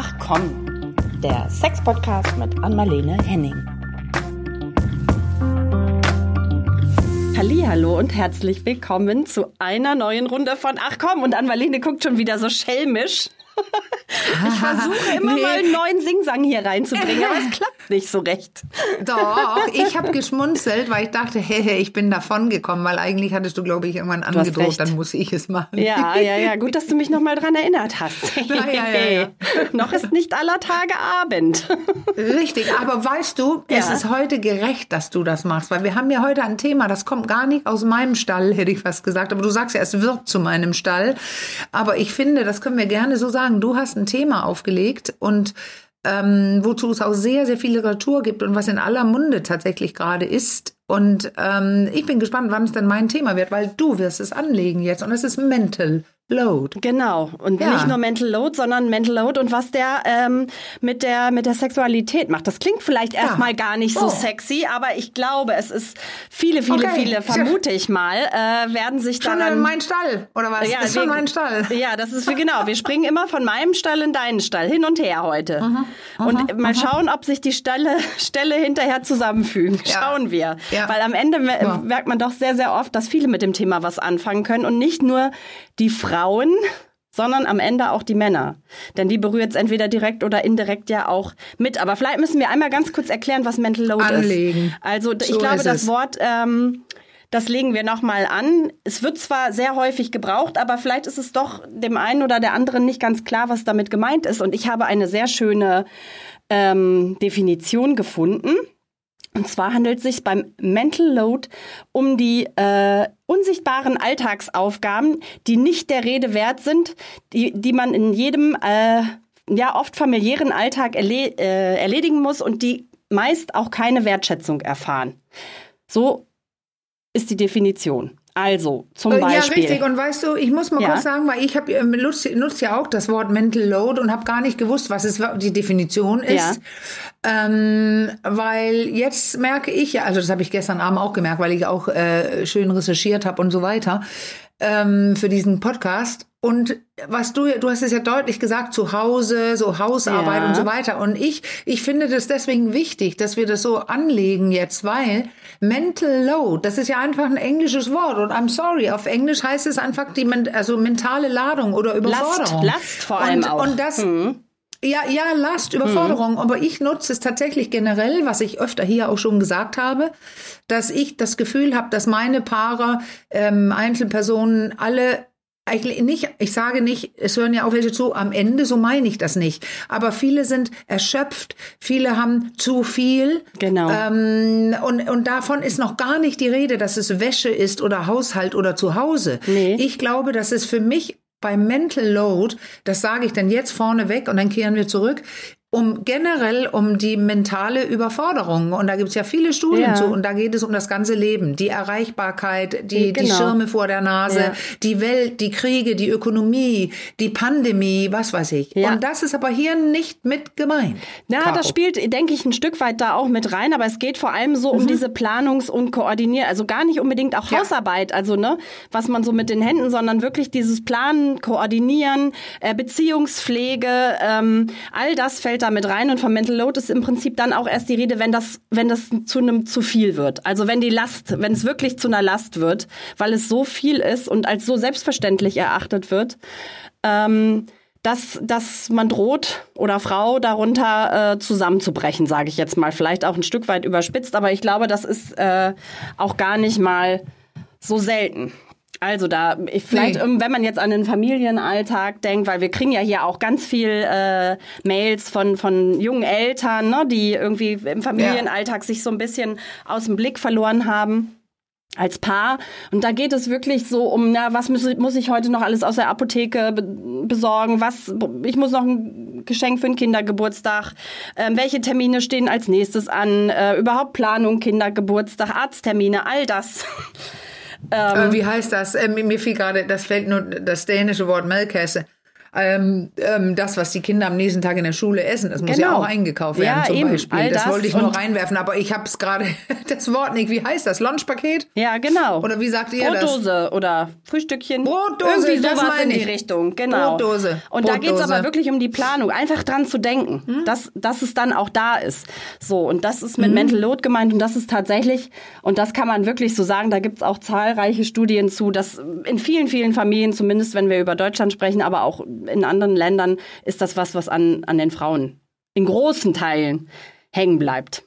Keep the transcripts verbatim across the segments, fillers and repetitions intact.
Ach komm, der Sex-Podcast mit Anmalene Henning. Hallihallo und herzlich willkommen zu einer neuen Runde von Ach komm. Und Anmalene guckt schon wieder so schelmisch. Ich versuche immer nee. mal einen neuen Singsang hier reinzubringen, aber es klappt nicht so recht. Doch, ich habe geschmunzelt, weil ich dachte, hey, hey, ich bin davon gekommen, weil eigentlich hattest du, glaube ich, irgendwann angedroht, dann muss ich es machen. Ja, ja, ja, gut, dass du mich noch mal dran erinnert hast. Ja, ja, ja, ja. Noch ist nicht aller Tage Abend. Richtig, aber weißt du, ja. es ist heute gerecht, dass du das machst, weil wir haben ja heute ein Thema, das kommt gar nicht aus meinem Stall, hätte ich fast gesagt, aber du sagst ja, es wird zu meinem Stall, aber ich finde, das können wir gerne so sagen, du hast ein Thema aufgelegt und ähm, wozu es auch sehr, sehr viel Literatur gibt und was in aller Munde tatsächlich gerade ist. Und ähm, ich bin gespannt, wann es denn mein Thema wird, weil du wirst es anlegen jetzt und es ist Mental Load. Genau. Und ja. nicht nur Mental Load, sondern Mental Load und was der ähm, mit der mit der Sexualität macht. Das klingt vielleicht erstmal ja. gar nicht so oh. sexy, aber ich glaube, es ist viele, viele, okay. viele, vermute ich mal, äh, werden sich schon daran... Schon mein Stall, oder was? Ja, das ist wir, schon mein Stall. Ja, das ist genau. Wir springen immer von meinem Stall in deinen Stall, hin und her heute. Mhm. Und mhm. mal schauen, ob sich die Stalle, Ställe hinterher zusammenfügen. Schauen ja. wir. Ja. Weil am Ende ja. merkt man doch sehr, sehr oft, dass viele mit dem Thema was anfangen können und nicht nur die Frauen, sondern am Ende auch die Männer. Denn die berührt es entweder direkt oder indirekt ja auch mit. Aber vielleicht müssen wir einmal ganz kurz erklären, was Mental Load Anlegen. ist. Also ich so glaube, das es. Wort, ähm, das legen wir nochmal an. Es wird zwar sehr häufig gebraucht, aber vielleicht ist es doch dem einen oder der anderen nicht ganz klar, was damit gemeint ist. Und ich habe eine sehr schöne ähm, Definition gefunden. Und zwar handelt es sich beim Mental Load um die äh, unsichtbaren Alltagsaufgaben, die nicht der Rede wert sind, die, die man in jedem äh, ja oft familiären Alltag erle- äh, erledigen muss und die meist auch keine Wertschätzung erfahren. So ist die Definition. Also, zum Beispiel. Ja, richtig. Und weißt du, ich muss mal ja. kurz sagen, weil ich habe nutze nutz ja auch das Wort Mental Load und habe gar nicht gewusst, was es die Definition ist. Ja. Ähm, weil jetzt merke ich ja, also das habe ich gestern Abend auch gemerkt, weil ich auch äh, schön recherchiert habe und so weiter ähm, für diesen Podcast. Und was du, du hast es ja deutlich gesagt, zu Hause, so Hausarbeit ja. und so weiter. Und ich, ich finde das deswegen wichtig, dass wir das so anlegen jetzt, weil Mental Load, das ist ja einfach ein englisches Wort. Und I'm sorry, auf Englisch heißt es einfach die, also mentale Ladung oder Überforderung. Last, Last vor allem und, auch. Und das, mhm. ja, ja, Last, Überforderung. Mhm. Aber ich nutze es tatsächlich generell, was ich öfter hier auch schon gesagt habe, dass ich das Gefühl habe, dass meine Paare, ähm, Einzelpersonen alle eigentlich nicht, ich sage nicht, es hören ja auch welche zu, am Ende, so meine ich das nicht. Aber viele sind erschöpft, viele haben zu viel. Genau. Ähm, und, und davon ist noch gar nicht die Rede, dass es Wäsche ist oder Haushalt oder Zuhause. Nee. Ich glaube, dass es für mich bei Mental Load, das sage ich dann jetzt vorneweg und dann kehren wir zurück, um generell um die mentale Überforderung. Und da gibt es ja viele Studien ja. zu. Und da geht es um das ganze Leben. Die Erreichbarkeit, die, genau. die Schirme vor der Nase, ja. die Welt, die Kriege, die Ökonomie, die Pandemie, was weiß ich. Ja. Und das ist aber hier nicht mit gemeint. Ja, Caro. Das spielt, denke ich, ein Stück weit da auch mit rein. Aber es geht vor allem so mhm. um diese Planungs- und Koordinier-, also gar nicht unbedingt auch ja. Hausarbeit, also ne, was man so mit den Händen, sondern wirklich dieses Planen, Koordinieren, äh, Beziehungspflege, ähm, all das fällt da mit rein. Und vom Mental Load ist im Prinzip dann auch erst die Rede, wenn das, wenn das zu einem zu viel wird. Also wenn die Last, wenn es wirklich zu einer Last wird, weil es so viel ist und als so selbstverständlich erachtet wird, ähm, dass, dass man droht oder Frau darunter äh, zusammenzubrechen, sage ich jetzt mal. Vielleicht auch ein Stück weit überspitzt, aber ich glaube, das ist äh, auch gar nicht mal so selten. Also da, ich, vielleicht, nee. wenn man jetzt an den Familienalltag denkt, weil wir kriegen ja hier auch ganz viel äh, Mails von von jungen Eltern, ne, die irgendwie im Familienalltag ja. sich so ein bisschen aus dem Blick verloren haben als Paar. Und da geht es wirklich so um, na, was muss, muss ich heute noch alles aus der Apotheke be- besorgen? Was, ich muss noch ein Geschenk für einen Kindergeburtstag. Ähm, welche Termine stehen als nächstes an? Äh, überhaupt Planung, Kindergeburtstag, Arzttermine, all das. Ähm, Wie heißt das? Äh, mir fiel gerade, das fällt nur das dänische Wort Melkäse. ähm, ähm, das, was die Kinder am nächsten Tag in der Schule essen, das muss Genau. ja auch eingekauft werden Ja, zum eben, Beispiel. all Das das wollte ich nur und- reinwerfen, aber ich habe es gerade, das Wort nicht, wie heißt das, Lunchpaket? Ja, genau. Oder wie sagt ihr das? Brotdose oder Frühstückchen. Brotdose, Irgendwie das sowas in meine die ich. Richtung, genau. Brotdose, Und da geht's Brotdose. aber wirklich um die Planung, einfach dran zu denken, Hm? dass, dass es dann auch da ist. So, und das ist mit mhm. Mental Load gemeint und das ist tatsächlich, und das kann man wirklich so sagen, da gibt's auch zahlreiche Studien zu, dass in vielen, vielen Familien, zumindest wenn wir über Deutschland sprechen, aber auch in anderen Ländern, ist das was, was an, an den Frauen in großen Teilen hängen bleibt.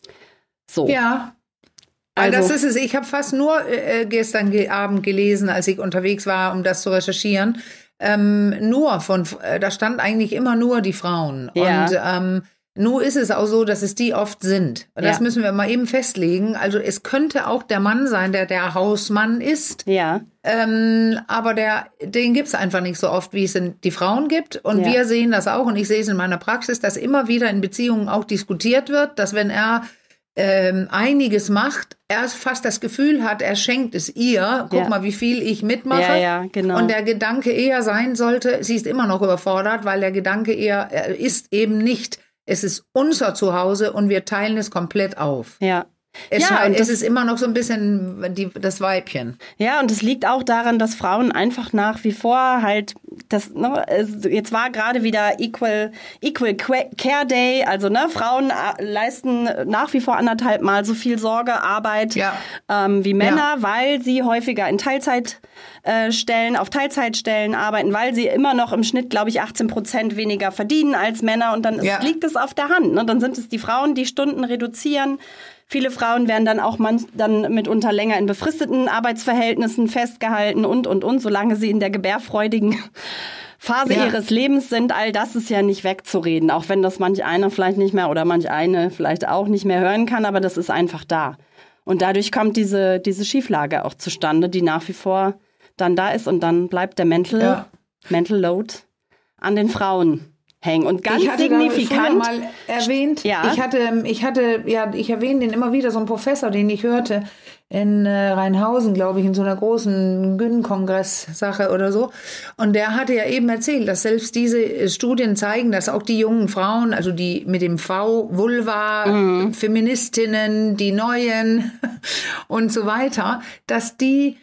So. Ja. Also, Also, das ist es. Ich habe fast nur äh, gestern ge- Abend gelesen, als ich unterwegs war, um das zu recherchieren. Ähm, nur von, äh, da stand eigentlich immer nur die Frauen. Ja. Und ähm, nur ist es auch so, dass es die oft sind. Und das Ja. müssen wir mal eben festlegen. Also es könnte auch der Mann sein, der der Hausmann ist. ja. Ähm, aber der, den gibt's einfach nicht so oft, wie es in die Frauen gibt. Und Ja. wir sehen das auch, und ich sehe es in meiner Praxis, dass immer wieder in Beziehungen auch diskutiert wird, dass wenn er ähm, einiges macht, er fast das Gefühl hat, er schenkt es ihr. Guck Ja. mal, wie viel ich mitmache. Ja, ja, genau. Und der Gedanke eher sein sollte, sie ist immer noch überfordert, weil der Gedanke eher er ist eben nicht, es ist unser Zuhause und wir teilen es komplett auf. Ja. Es, Ja, halt, und es das- ist immer noch so ein bisschen die, das Weibchen. Ja, und es liegt auch daran, dass Frauen einfach nach wie vor halt, das, ne, es, jetzt war gerade wieder Equal, Equal Care Day, also ne, Frauen äh, leisten nach wie vor anderthalb Mal so viel Sorgearbeit Ja. ähm, wie Männer, Ja. weil sie häufiger in Teilzeit äh, Stellen, auf Teilzeitstellen arbeiten, weil sie immer noch im Schnitt, glaube ich, achtzehn Prozent weniger verdienen als Männer, und dann ist, Ja. liegt es auf der Hand. Ne? Dann sind es die Frauen, die Stunden reduzieren. Viele Frauen werden dann auch manch, dann mitunter länger in befristeten Arbeitsverhältnissen festgehalten und, und, und, solange sie in der gebärfreudigen Phase Ja. ihres Lebens sind. All das ist ja nicht wegzureden, auch wenn das manch einer vielleicht nicht mehr oder manch eine vielleicht auch nicht mehr hören kann, aber das ist einfach da. Und dadurch kommt diese, diese Schieflage auch zustande, die nach wie vor dann da ist, und dann bleibt der Mental, Ja. Mental Load an den Frauen hängen. Und ganz ich hatte da früher signifikant. mal erwähnt, Ja. ich hatte, ich hatte, ja, ich erwähne den immer wieder, so einen Professor, den ich hörte in äh, Rheinhausen, glaube ich, in so einer großen Gyn-Kongress-Sache oder so. Und der hatte ja eben erzählt, dass selbst diese äh, Studien zeigen, dass auch die jungen Frauen, also die mit dem V, Vulva, Mhm. Feministinnen, die Neuen und so weiter, dass die,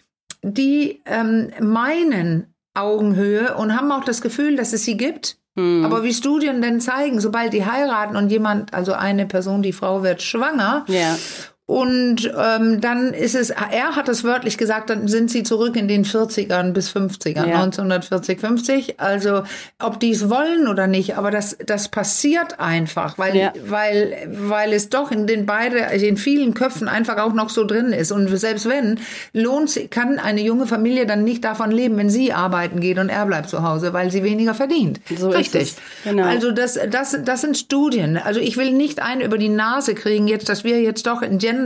die ähm, meinen Augenhöhe und haben auch das Gefühl, dass es sie gibt. Aber wie Studien denn zeigen, sobald die heiraten und jemand, also eine Person, die Frau wird schwanger, Ja. und ähm, dann ist es, er hat es wörtlich gesagt, dann sind sie zurück in den vierzigern bis fünfzigern, Ja. neunzehnhundertvierzig, fünfzig. Also ob die es wollen oder nicht, aber das, das passiert einfach, weil, Ja. weil, weil es doch in den beide, also in vielen Köpfen einfach auch noch so drin ist. Und selbst wenn, lohnt sie, kann eine junge Familie dann nicht davon leben, wenn sie arbeiten geht und er bleibt zu Hause, weil sie weniger verdient. So ist Richtig. es. Genau. Also das, das, das sind Studien. Also ich will nicht einen über die Nase kriegen, jetzt, dass wir jetzt doch in Gender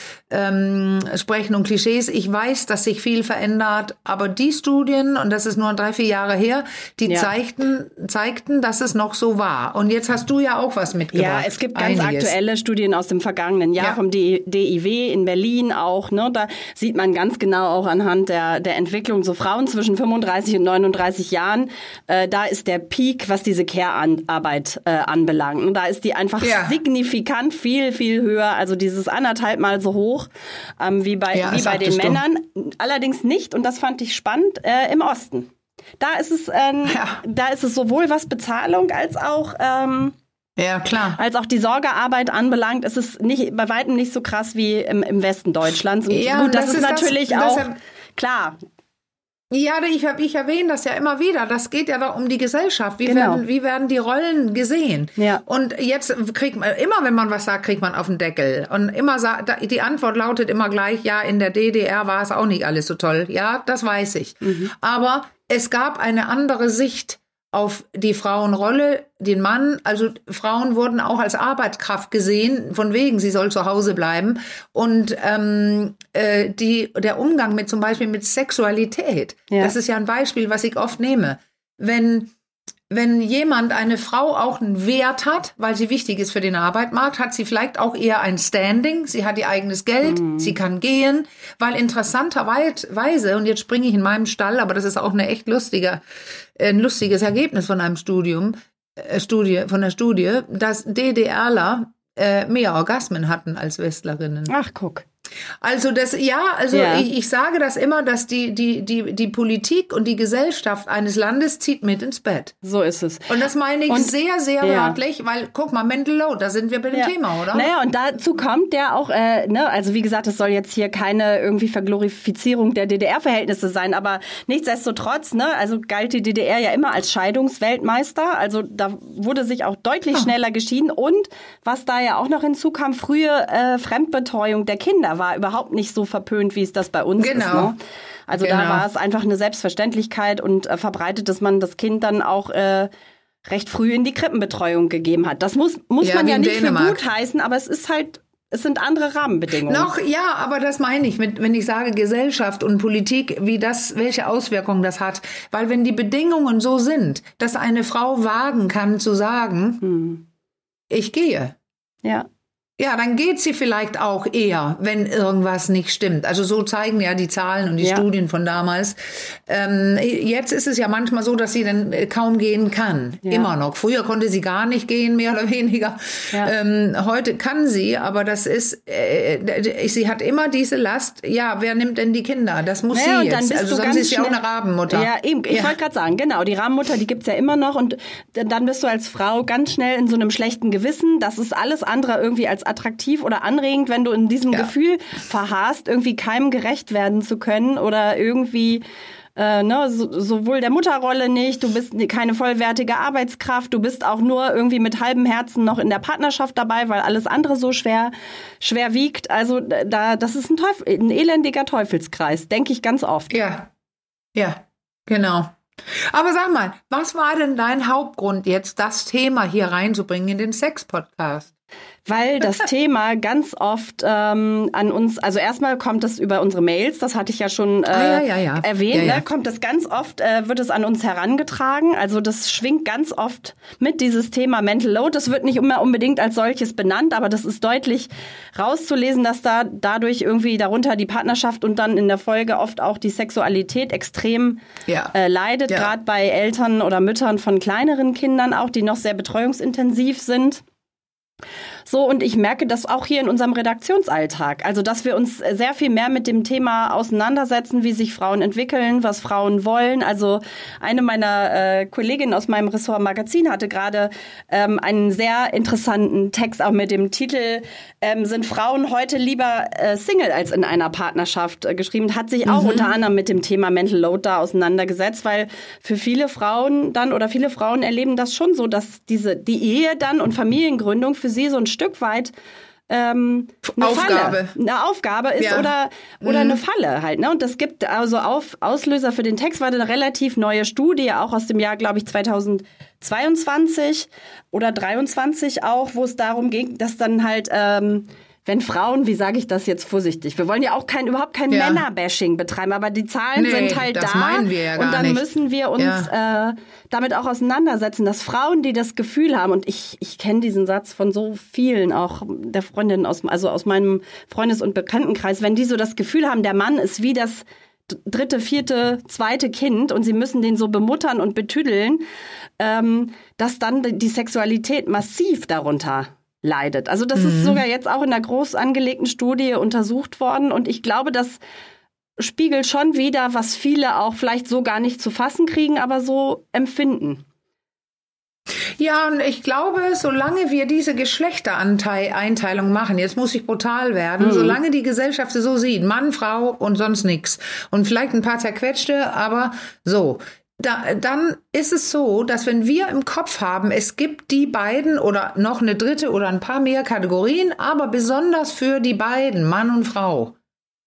ähm, sprechen und Klischees. Ich weiß, dass sich viel verändert, aber die Studien, und das ist nur drei, vier Jahre her, die Ja. zeigten, zeigten, dass es noch so war. Und jetzt hast du ja auch was mitgebracht. Ja, es gibt ganz Einiges. aktuelle Studien aus dem vergangenen Jahr Ja. vom D I W in Berlin auch. Ne? Da sieht man ganz genau auch anhand der, der Entwicklung, so Frauen zwischen fünfunddreißig und neununddreißig Jahren, äh, da ist der Peak, was diese Care-Arbeit äh, anbelangt. Und da ist die einfach Ja. signifikant viel, viel höher, also dieses anderthalb Mal so hoch ähm, wie bei, Ja, wie bei den sagtest du. Männern. Allerdings nicht, und das fand ich spannend, äh, im Osten. Da ist es, ähm, Ja. da ist es sowohl was Bezahlung als auch ähm, Ja, klar. als auch die Sorgearbeit anbelangt, ist es nicht, bei weitem nicht so krass wie im, im Westen Deutschlands. Und Ja, gut, das, das ist ist das- natürlich das- auch, klar, Ja, ich, hab, ich erwähne das ja immer wieder. Das geht ja doch um die Gesellschaft. Wie, Genau. werden, wie werden die Rollen gesehen? Ja. Und jetzt kriegt man, immer wenn man was sagt, kriegt man auf den Deckel. Und immer sa- da- die Antwort lautet immer gleich, ja, in der D D R war es auch nicht alles so toll. Ja, das weiß ich. Aber es gab eine andere Sicht auf die Frauenrolle, den Mann. Also Frauen wurden auch als Arbeitskraft gesehen, von wegen, sie soll zu Hause bleiben. Und ähm, äh, die, der Umgang mit zum Beispiel mit Sexualität, Ja. das ist ja ein Beispiel, was ich oft nehme. Wenn wenn jemand, eine Frau auch einen Wert hat, weil sie wichtig ist für den Arbeitsmarkt, hat sie vielleicht auch eher ein Standing, sie hat ihr eigenes Geld, mhm. sie kann gehen, weil interessanterweise, und jetzt springe ich in meinem Stall, aber das ist auch eine echt lustige, ein lustiges Ergebnis von einem Studium, äh, Studie, von der Studie, dass DDRler äh, mehr Orgasmen hatten als Westlerinnen. Ach, guck. Also das, ja, also ja. Ich, ich sage das immer, dass die, die, die, die Politik und die Gesellschaft eines Landes zieht mit ins Bett. So ist es. Und das meine ich und, sehr, sehr ja. wörtlich, weil, guck mal, Mental Load, da sind wir bei dem ja. Thema, oder? Naja, und dazu kommt ja auch, äh, ne, also wie gesagt, es soll jetzt hier keine irgendwie Verglorifizierung der D D R-Verhältnisse sein, aber nichtsdestotrotz, ne, also galt die D D R ja immer als Scheidungsweltmeister, also da wurde sich auch deutlich oh. schneller geschieden und was da ja auch noch hinzukam, frühe äh, Fremdbetreuung der Kinder war überhaupt nicht so verpönt, wie es das bei uns genau. ist. Ne? Also genau. da war es einfach eine Selbstverständlichkeit und äh, verbreitet, dass man das Kind dann auch äh, recht früh in die Krippenbetreuung gegeben hat. Das muss, muss ja, man ja nicht Dänemark. für gut heißen, aber es ist halt, es sind andere Rahmenbedingungen. Noch, ja, aber das meine ich, mit, wenn ich sage Gesellschaft und Politik, wie das, welche Auswirkungen das hat. Weil wenn die Bedingungen so sind, dass eine Frau wagen kann zu sagen, hm. ich gehe. Ja. Ja, dann geht sie vielleicht auch eher, wenn irgendwas nicht stimmt. Also so zeigen ja die Zahlen und die ja. Studien von damals. Ähm, jetzt ist es ja manchmal so, dass sie dann kaum gehen kann. Ja. Immer noch. Früher konnte sie gar nicht gehen, mehr oder weniger. Ja. Ähm, heute kann sie, aber das ist, äh, sie hat immer diese Last. Ja, wer nimmt denn die Kinder? Das muss naja, sie jetzt. Also sonst ist sie auch eine Rabenmutter. Ja, eben. Ich ja. wollte gerade sagen, genau, die Rabenmutter, die gibt's ja immer noch. Und dann bist du als Frau ganz schnell in so einem schlechten Gewissen. Das ist alles andere irgendwie als attraktiv oder anregend, wenn du in diesem ja. Gefühl verharrst, irgendwie keinem gerecht werden zu können oder irgendwie äh, ne, so, sowohl der Mutterrolle nicht, du bist keine vollwertige Arbeitskraft, du bist auch nur irgendwie mit halbem Herzen noch in der Partnerschaft dabei, weil alles andere so schwer schwer wiegt. Also da, das ist ein, Teufel, ein elendiger Teufelskreis, denke ich ganz oft. Ja, ja, genau. Aber sag mal, was war denn dein Hauptgrund, jetzt das Thema hier reinzubringen in den Sex-Podcast? Weil das Thema ganz oft ähm, an uns, also erstmal kommt es über unsere Mails, das hatte ich ja schon äh, ah, ja, ja, ja. erwähnt, ja, ja. Ne? Kommt es ganz oft, äh, wird es an uns herangetragen, also das schwingt ganz oft mit, dieses Thema Mental Load. Das wird nicht immer unbedingt als solches benannt, aber das ist deutlich rauszulesen, dass da dadurch irgendwie darunter die Partnerschaft und dann in der Folge oft auch die Sexualität extrem ja. äh, leidet, ja. gerade bei Eltern oder Müttern von kleineren Kindern auch, die noch sehr betreuungsintensiv sind. So, und ich merke das auch hier in unserem Redaktionsalltag. Also, dass wir uns sehr viel mehr mit dem Thema auseinandersetzen, wie sich Frauen entwickeln, was Frauen wollen. Also, eine meiner äh, Kolleginnen aus meinem Ressort Magazin hatte gerade ähm, einen sehr interessanten Text, auch mit dem Titel ähm, Sind Frauen heute lieber äh, Single als in einer Partnerschaft äh, geschrieben. Hat sich auch mhm. unter anderem mit dem Thema Mental Load da auseinandergesetzt, weil für viele Frauen dann oder viele Frauen erleben das schon so, dass diese die Ehe dann und Familiengründung für sie so ein Stück weit ähm, eine Aufgabe. Falle, eine Aufgabe ist ja. oder oder mhm. eine Falle halt, ne? Und das gibt also auf Auslöser für den Text war eine relativ neue Studie, auch aus dem Jahr, glaube ich, zweitausendzweiundzwanzig oder dreiundzwanzig auch, wo es darum ging, dass dann halt ähm, wenn Frauen, wie sage ich das jetzt vorsichtig, wir wollen ja auch kein überhaupt kein ja. Männerbashing betreiben, aber die Zahlen nee, sind halt das da meinen wir ja gar und dann nicht. müssen wir uns ja. äh, damit auch auseinandersetzen, dass Frauen, die das Gefühl haben, und ich ich kenne diesen Satz von so vielen, auch der Freundinnen aus also aus meinem Freundes- und Bekanntenkreis, wenn die so das Gefühl haben, der Mann ist wie das dritte, vierte, zweite Kind und sie müssen den so bemuttern und betüdeln, ähm, dass dann die Sexualität massiv darunter leidet. Also das mhm. ist sogar jetzt auch in einer groß angelegten Studie untersucht worden und ich glaube, das spiegelt schon wider, was viele auch vielleicht so gar nicht zu fassen kriegen, aber so empfinden. Ja, und ich glaube, solange wir diese Geschlechtereinteilung machen, jetzt muss ich brutal werden, mhm. solange die Gesellschaft sie so sieht, Mann, Frau und sonst nichts und vielleicht ein paar zerquetschte, aber so, Da, dann ist es so, dass wenn wir im Kopf haben, es gibt die beiden oder noch eine dritte oder ein paar mehr Kategorien, aber besonders für die beiden, Mann und Frau,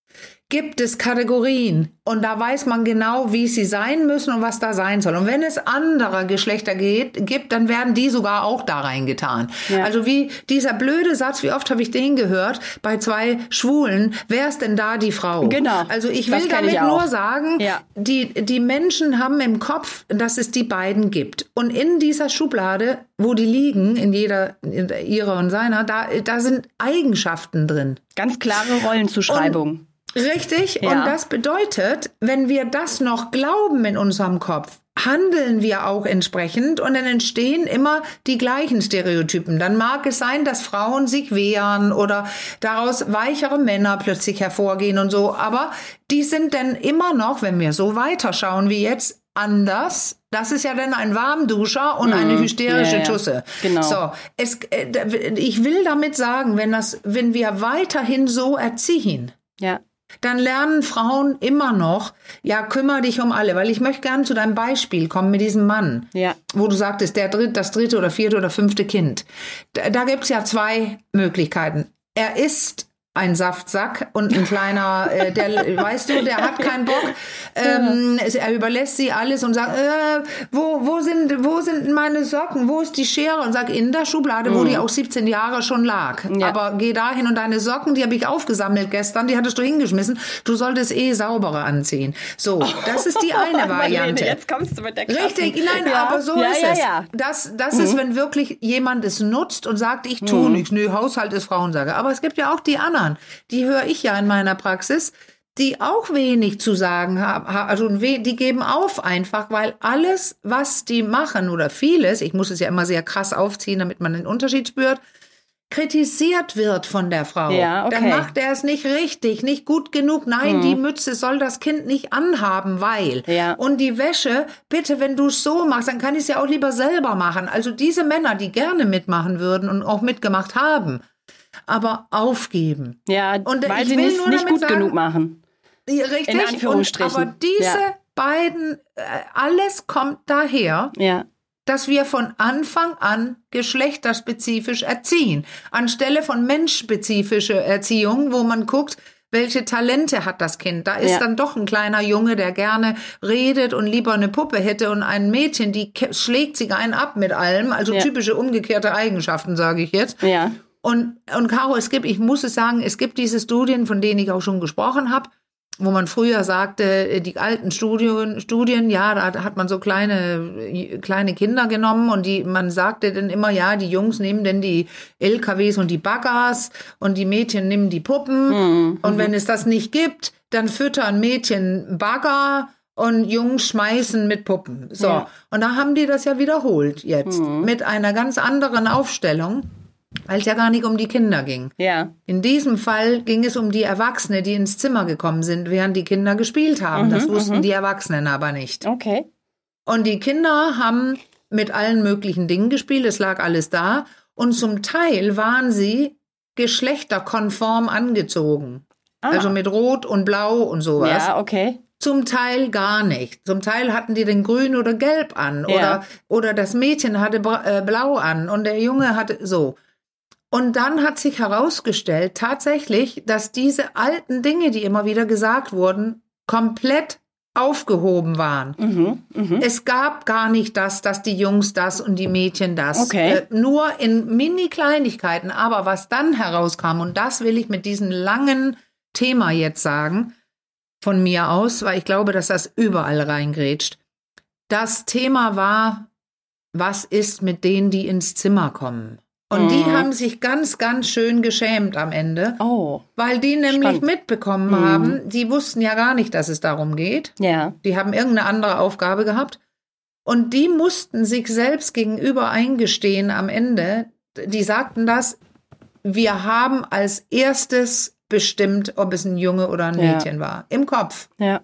gibt es Kategorien und da weiß man genau, wie sie sein müssen und was da sein soll. Und wenn es andere Geschlechter geht, gibt, dann werden die sogar auch da reingetan. Ja. Also wie dieser blöde Satz, wie oft habe ich den gehört, bei zwei Schwulen, wer ist denn da die Frau? Genau. Also ich will damit ich nur sagen, ja. die, die Menschen haben im Kopf, dass es die beiden gibt. Und in dieser Schublade, wo die liegen, in jeder, in ihrer und seiner, da, da sind Eigenschaften drin. Ganz klare Rollenzuschreibung. Und richtig. Ja. Und das bedeutet, wenn wir das noch glauben in unserem Kopf, handeln wir auch entsprechend und dann entstehen immer die gleichen Stereotypen. Dann mag es sein, dass Frauen sich wehren oder daraus weichere Männer plötzlich hervorgehen und so. Aber die sind dann immer noch, wenn wir so weiterschauen wie jetzt, anders. Das ist ja dann ein Warmduscher und eine hysterische ja, ja. Tusse. Genau. So, es, ich will damit sagen, wenn das, wenn wir weiterhin so erziehen, ja. dann lernen Frauen immer noch, ja, kümmere dich um alle. Weil ich möchte gerne zu deinem Beispiel kommen mit diesem Mann, ja. wo du sagtest, der dritt, das dritte oder vierte oder fünfte Kind. Da, da gibt's ja zwei Möglichkeiten. Er ist ein Saftsack und ein kleiner, äh, der, weißt du, der hat keinen Bock. Ähm, er überlässt sie alles und sagt, äh, wo, wo sind, wo sind meine Socken? Wo ist die Schere? Und sagt, in der Schublade, wo mm. die auch siebzehn Jahre schon lag. Ja. Aber geh dahin und deine Socken, die habe ich aufgesammelt gestern, die hattest du hingeschmissen. Du solltest eh saubere anziehen. So, das ist die eine Variante. Jetzt kommst du mit der Klasse. Richtig, nein, ja. aber so ja, ist ja, es. Ja. Das, das mhm. ist, wenn wirklich jemand es nutzt und sagt, ich tue mhm. nichts. Nö, Haushalt ist Frauensache. Aber es gibt ja auch die anderen. Die höre ich ja in meiner Praxis, die auch wenig zu sagen haben. Also die geben auf einfach, weil alles, was die machen oder vieles, ich muss es ja immer sehr krass aufziehen, damit man den Unterschied spürt, kritisiert wird von der Frau. Ja, okay. Dann macht er es nicht richtig, nicht gut genug. Nein, hm. die Mütze soll das Kind nicht anhaben, weil. Ja. Und die Wäsche, bitte, wenn du es so machst, dann kann ich es ja auch lieber selber machen. Also diese Männer, die gerne mitmachen würden und auch mitgemacht haben, aber aufgeben. Ja, und weil ich sie will nicht, nur nicht damit gut sagen, genug machen. Richtig. In Anführungsstrichen. Und, aber diese ja. beiden, äh, alles kommt daher, ja. dass wir von Anfang an geschlechterspezifisch erziehen. Anstelle von menschspezifischer Erziehung, wo man guckt, welche Talente hat das Kind? Da ist ja. dann doch ein kleiner Junge, der gerne redet und lieber eine Puppe hätte und ein Mädchen, die schlägt sich einen ab mit allem. Also ja. typische umgekehrte Eigenschaften, sage ich jetzt. Ja. Und, und Caro, es gibt, ich muss es sagen, es gibt diese Studien, von denen ich auch schon gesprochen habe, wo man früher sagte, die alten Studien, Studien, ja, da hat man so kleine, kleine Kinder genommen und die, man sagte dann immer, ja, die Jungs nehmen denn die L K Ws und die Baggers und die Mädchen nehmen die Puppen. Mhm. Und wenn es das nicht gibt, dann füttern Mädchen Bagger und Jungs schmeißen mit Puppen. So. Ja. Und da haben die das ja wiederholt jetzt mhm. mit einer ganz anderen Aufstellung. Weil es ja gar nicht um die Kinder ging. Ja. In diesem Fall ging es um die Erwachsenen, die ins Zimmer gekommen sind, während die Kinder gespielt haben. Mhm, das wussten mhm. die Erwachsenen aber nicht. Okay. Und die Kinder haben mit allen möglichen Dingen gespielt, es lag alles da. Und zum Teil waren sie geschlechterkonform angezogen. Ah. Also mit Rot und Blau und sowas. Ja, okay. Zum Teil gar nicht. Zum Teil hatten die den Grün oder Gelb an. Ja. Oder, oder das Mädchen hatte Blau an und der Junge hatte so. Und dann hat sich herausgestellt, tatsächlich, dass diese alten Dinge, die immer wieder gesagt wurden, komplett aufgehoben waren. Mhm, mh. Es gab gar nicht das, dass die Jungs das und die Mädchen das. Okay. Äh, nur in Mini-Kleinigkeiten. Aber was dann herauskam, und das will ich mit diesem langen Thema jetzt sagen, von mir aus, weil ich glaube, dass das überall reingrätscht. Das Thema war, was ist mit denen, die ins Zimmer kommen? Und mhm. die haben sich ganz, ganz schön geschämt am Ende, oh, weil die nämlich spannend. mitbekommen mhm. haben, die wussten ja gar nicht, dass es darum geht. Ja. Die haben irgendeine andere Aufgabe gehabt. Und die mussten sich selbst gegenüber eingestehen am Ende. Die sagten das, wir haben als erstes bestimmt, ob es ein Junge oder ein ja. Mädchen war. Im Kopf. Ja.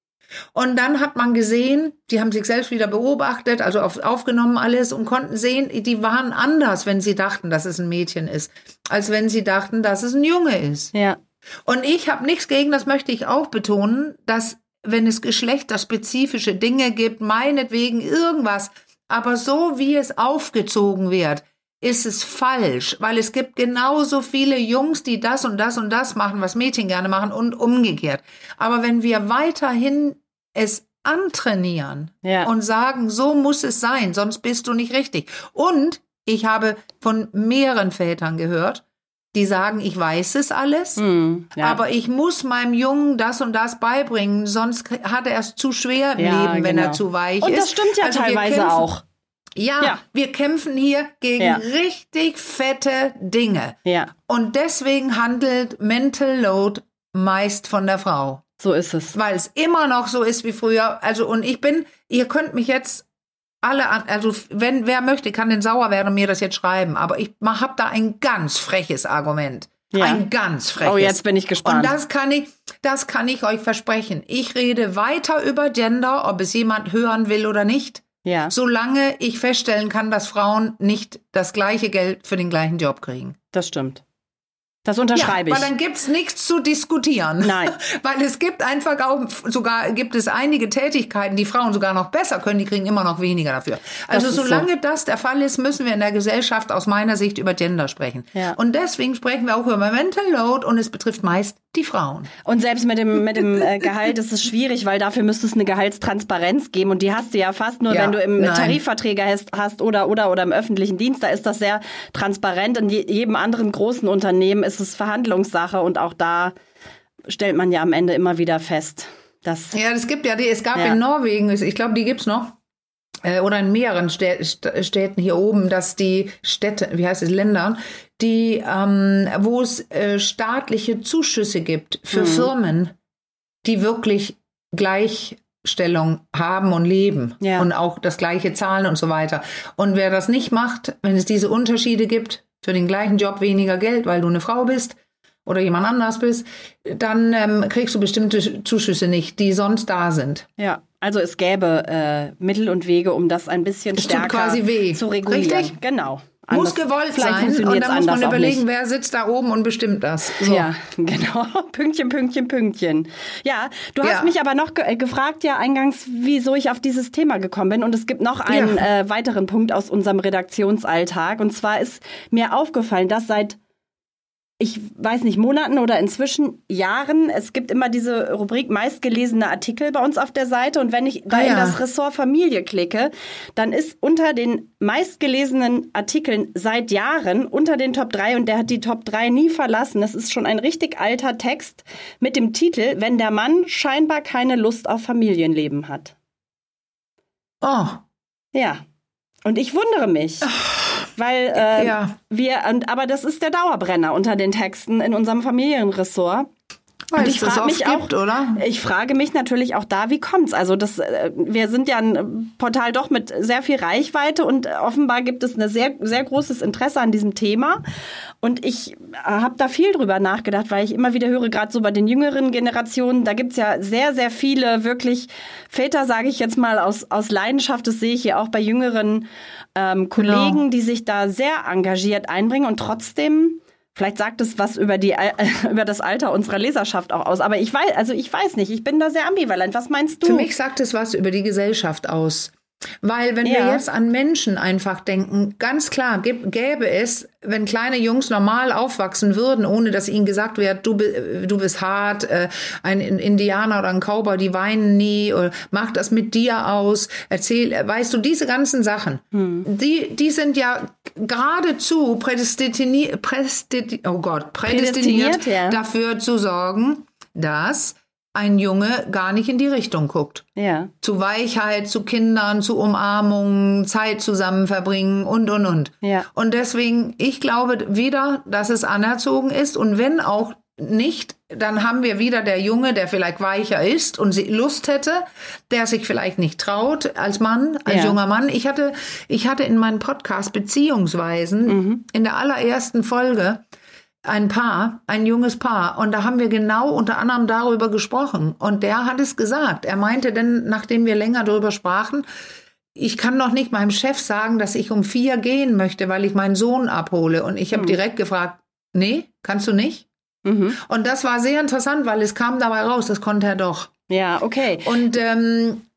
Und dann hat man gesehen, die haben sich selbst wieder beobachtet, also auf, aufgenommen alles und konnten sehen, die waren anders, wenn sie dachten, dass es ein Mädchen ist, als wenn sie dachten, dass es ein Junge ist. Ja. Und ich habe nichts gegen, das möchte ich auch betonen, dass wenn es geschlechterspezifische Dinge gibt, meinetwegen irgendwas, aber so wie es aufgezogen wird, ist es falsch, weil es gibt genauso viele Jungs, die das und das und das machen, was Mädchen gerne machen und umgekehrt. Aber wenn wir weiterhin es antrainieren ja. und sagen, so muss es sein, sonst bist du nicht richtig. Und ich habe von mehreren Vätern gehört, die sagen, ich weiß es alles, mm, ja. aber ich muss meinem Jungen das und das beibringen, sonst hat er es zu schwer im ja, Leben, wenn genau. er zu weich und ist. Und das stimmt ja also teilweise kämpfen, auch. Ja, ja, wir kämpfen hier gegen ja. richtig fette Dinge. Ja. Und deswegen handelt Mental Load meist von der Frau. So ist es. Weil es immer noch so ist wie früher. Also, und ich bin, ihr könnt mich jetzt alle, an, also wenn wer möchte, kann den sauer werden und mir das jetzt schreiben. Aber ich habe da ein ganz freches Argument. Ja. Ein ganz freches. Oh, jetzt bin ich gespannt. Und das kann ich, das kann ich euch versprechen. Ich rede weiter über Gender, ob es jemand hören will oder nicht. Ja. Solange ich feststellen kann, dass Frauen nicht das gleiche Geld für den gleichen Job kriegen. Das stimmt. Das unterschreibe ja, ich. Weil dann gibt's nichts zu diskutieren. Nein. Weil es gibt einfach auch, sogar gibt es einige Tätigkeiten, die Frauen sogar noch besser können, die kriegen immer noch weniger dafür. Also solange so. das der Fall ist, müssen wir in der Gesellschaft aus meiner Sicht über Gender sprechen. Ja. Und deswegen sprechen wir auch über Mental Load und es betrifft meist die Frauen. Und selbst mit dem, mit dem äh, Gehalt ist es schwierig, weil dafür müsste es eine Gehaltstransparenz geben und die hast du ja fast nur, ja, wenn du im nein. Tarifverträge hast, hast oder, oder, oder im öffentlichen Dienst, da ist das sehr transparent. In je, jedem anderen großen Unternehmen ist es Verhandlungssache und auch da stellt man ja am Ende immer wieder fest, dass... Ja, es gibt ja, die, es gab ja. in Norwegen, ich glaube, die gibt's noch, äh, oder in mehreren Stä- Städten hier oben, dass die Städte, wie heißt es, Ländern, die, ähm, wo es äh, staatliche Zuschüsse gibt für mhm. Firmen, die wirklich Gleichstellung haben und leben ja. und auch das gleiche zahlen und so weiter. Und wer das nicht macht, wenn es diese Unterschiede gibt, für den gleichen Job weniger Geld, weil du eine Frau bist oder jemand anders bist, dann ähm, kriegst du bestimmte Zuschüsse nicht, die sonst da sind. Ja, also es gäbe äh, Mittel und Wege, um das ein bisschen es stärker tut quasi weh. zu regulieren. Richtig? Genau. Muss gewollt sein und dann muss man überlegen, wer sitzt da oben und bestimmt das. So. Ja, genau. Pünktchen, Pünktchen, Pünktchen. Ja, du hast ja. mich aber noch ge- gefragt, ja eingangs, wieso ich auf dieses Thema gekommen bin. Und es gibt noch einen ja. äh, weiteren Punkt aus unserem Redaktionsalltag. Und zwar ist mir aufgefallen, dass seit, ich weiß nicht, Monaten oder inzwischen Jahren, es gibt immer diese Rubrik meistgelesene Artikel bei uns auf der Seite. Und wenn ich da ah, ja. in das Ressort Familie klicke, dann ist unter den meistgelesenen Artikeln seit Jahren unter den Top drei, und der hat die Top drei nie verlassen. Das ist schon ein richtig alter Text mit dem Titel, wenn der Mann scheinbar keine Lust auf Familienleben hat. Oh. Ja. Und ich wundere mich. Oh. Weil äh, ja. wir, und, aber das ist der Dauerbrenner unter den Texten in unserem Familienressort. Weil und ich frage mich auch, gibt, oder? Ich frage mich natürlich auch da, wie kommt's? Also das, wir sind ja ein Portal doch mit sehr viel Reichweite und offenbar gibt es ein sehr, sehr großes Interesse an diesem Thema. Und ich habe da viel drüber nachgedacht, weil ich immer wieder höre, gerade so bei den jüngeren Generationen, da gibt's ja sehr, sehr viele wirklich Väter, sage ich jetzt mal aus, aus Leidenschaft. Das sehe ich hier auch bei jüngeren ähm, Kollegen, genau. die sich da sehr engagiert einbringen und trotzdem... Vielleicht sagt es was über die über das Alter unserer Leserschaft auch aus. Aber ich weiß, also ich weiß nicht, ich bin da sehr ambivalent. Was meinst du? Für mich sagt es was über die Gesellschaft aus. Weil wenn ja. wir jetzt an Menschen einfach denken, ganz klar gäbe es, wenn kleine Jungs normal aufwachsen würden, ohne dass ihnen gesagt wird, du, du bist hart, äh, ein Indianer oder ein Cowboy, die weinen nie, oder mach das mit dir aus, erzähl, weißt du, diese ganzen Sachen, hm. die, die sind ja geradezu prädestiniert, prädestiniert, oh Gott, prädestiniert, prädestiniert ja. dafür zu sorgen, dass ein Junge gar nicht in die Richtung guckt. Ja. Zu Weichheit, zu Kindern, zu Umarmungen, Zeit zusammen verbringen und, und, und. Ja. Und deswegen, ich glaube wieder, dass es anerzogen ist. Und wenn auch nicht, dann haben wir wieder der Junge, der vielleicht weicher ist und Lust hätte, der sich vielleicht nicht traut als Mann, als ja. junger Mann. Ich hatte, ich hatte in meinem Podcast Beziehungsweisen mhm. in der allerersten Folge ein Paar, ein junges Paar. Und da haben wir genau unter anderem darüber gesprochen. Und der hat es gesagt. Er meinte denn, nachdem wir länger darüber sprachen, ich kann noch nicht meinem Chef sagen, dass ich um vier gehen möchte, weil ich meinen Sohn abhole. Und ich habe mhm. direkt gefragt, nee, kannst du nicht? Mhm. Und das war sehr interessant, weil es kam dabei raus, das konnte er doch. Ja, okay. Und ähm,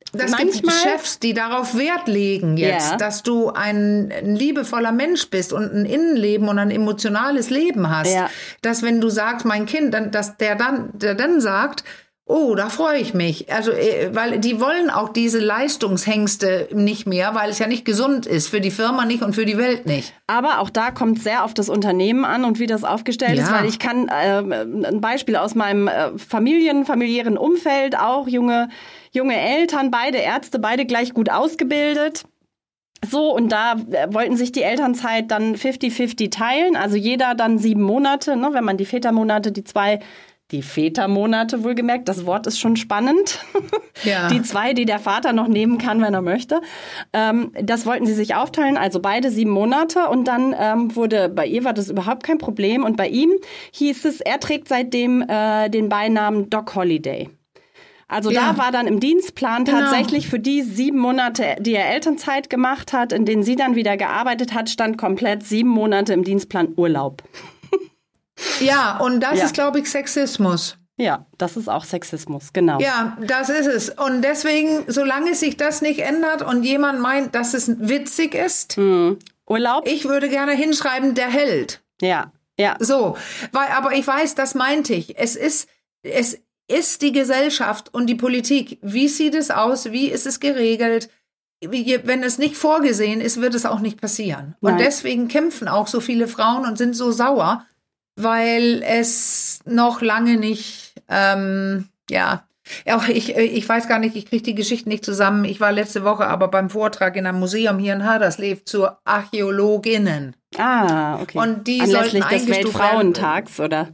Das manchmal gibt Chefs, die darauf Wert legen jetzt, ja. dass du ein, ein liebevoller Mensch bist und ein Innenleben und ein emotionales Leben hast. Ja. Dass wenn du sagst, mein Kind, dann, dass der dann, der dann sagt, oh, da freue ich mich. Also, weil die wollen auch diese Leistungshengste nicht mehr, weil es ja nicht gesund ist. Für die Firma nicht und für die Welt nicht. Aber auch da kommt es sehr auf das Unternehmen an und wie das aufgestellt Ja. ist, weil ich kann äh, ein Beispiel aus meinem äh, Familien, familiären Umfeld, auch junge, junge Eltern, beide Ärzte, beide gleich gut ausgebildet. So, und da äh, wollten sich die Elternzeit dann fifty fifty teilen, also jeder dann sieben Monate, ne, wenn man die Vätermonate, die zwei Die Vätermonate wohlgemerkt, das Wort ist schon spannend. Ja. Die zwei, die der Vater noch nehmen kann, wenn er möchte. Ähm, das wollten sie sich aufteilen, also beide sieben Monate. Und dann ähm, wurde, bei ihr war das überhaupt kein Problem. Und bei ihm hieß es, er trägt seitdem äh, den Beinamen Doc Holiday. Also Ja. da war dann im Dienstplan Genau. tatsächlich für die sieben Monate, die er Elternzeit gemacht hat, in denen sie dann wieder gearbeitet hat, stand komplett sieben Monate im Dienstplan Urlaub. Ja, und das Ja. ist, glaube ich, Sexismus. Ja, das ist auch Sexismus, genau. Ja, das ist es. Und deswegen, solange sich das nicht ändert und jemand meint, dass es witzig ist, Hm. Urlaub? ich würde gerne hinschreiben, der Held. Ja, ja. So, weil, aber ich weiß, das meinte ich. Es ist, es ist die Gesellschaft und die Politik. Wie sieht es aus? Wie ist es geregelt? Wie, wenn es nicht vorgesehen ist, wird es auch nicht passieren. Nein. Und deswegen kämpfen auch so viele Frauen und sind so sauer, weil es noch lange nicht, ähm, ja, auch ich, ich weiß gar nicht, ich kriege die Geschichten nicht zusammen. Ich war letzte Woche aber beim Vortrag in einem Museum hier in Haderslev zu Archäologinnen. Ah, okay. Und die Anlässlich sollten des eingestuft Weltfrauentags, oder?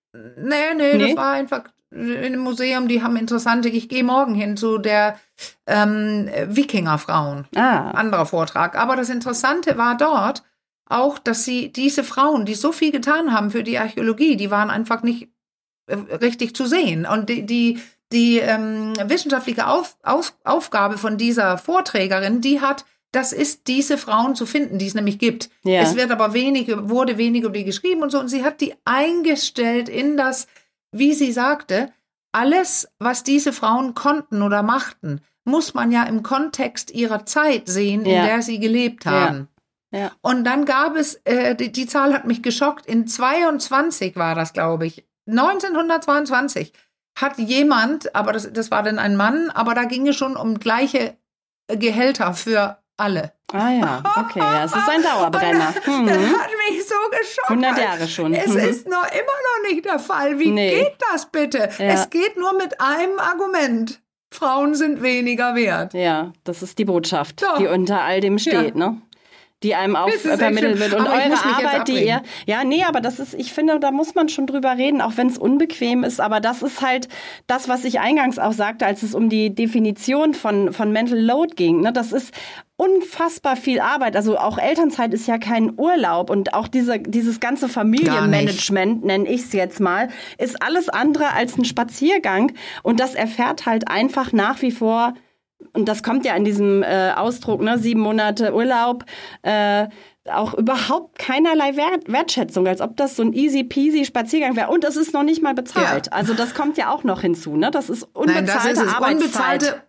Nee, nee, Nee? das war einfach in einem Museum, die haben interessante, ich gehe morgen hin zu der ähm, Wikingerfrauen. Ah, Anderer Vortrag. Aber das Interessante war dort auch, dass sie diese Frauen, die so viel getan haben für die Archäologie, die waren einfach nicht äh, richtig zu sehen. Und die, die, die ähm, wissenschaftliche Auf, Auf, Aufgabe von dieser Vorträgerin, die hat, das ist, diese Frauen zu finden, die es nämlich gibt. Ja. Es wird aber wenig, wurde wenig über die geschrieben und so. Und sie hat die eingestellt in das, wie sie sagte, alles, was diese Frauen konnten oder machten, muss man ja im Kontext ihrer Zeit sehen, in Ja. der sie gelebt haben. ja. Und dann gab es, äh, die, die Zahl hat mich geschockt, in zweiundzwanzig war das, glaube ich, neunzehnhundertzweiundzwanzig hat jemand, aber das, das war dann ein Mann, aber da ging es schon um gleiche Gehälter für alle. Ah ja, okay, ja, es ist ein Dauerbrenner. Und Mhm. Das hat mich so geschockt. hundert weil Jahre schon. Es Mhm. ist noch immer noch nicht der Fall. Wie Nee. geht das bitte? Ja. Es geht nur mit einem Argument. Frauen sind weniger wert. Ja, das ist die Botschaft, So. die unter all dem steht, Ja. ne? Die einem auch Das ist echt vermittelt schlimm. wird. Und Aber ich eure muss mich jetzt Arbeit, die ihr. abreden. Ja, nee, aber das ist, ich finde, da muss man schon drüber reden, auch wenn es unbequem ist. Aber das ist halt das, was ich eingangs auch sagte, als es um die Definition von, von Mental Load ging. Ne? Das ist unfassbar viel Arbeit. Also auch Elternzeit ist ja kein Urlaub. Und auch diese, dieses ganze Familienmanagement, nenne ich es jetzt mal, ist alles andere als ein Spaziergang. Und das erfährt halt einfach nach wie vor. Und das kommt ja in diesem äh, Ausdruck, ne, sieben Monate Urlaub, äh, auch überhaupt keinerlei Wert, Wertschätzung, als ob das so ein easy peasy Spaziergang wäre. Und es ist noch nicht mal bezahlt. Ja. Also das kommt ja auch noch hinzu, ne? Das ist unbezahlte Nein, das ist es. Arbeitszeit. Unbezahlte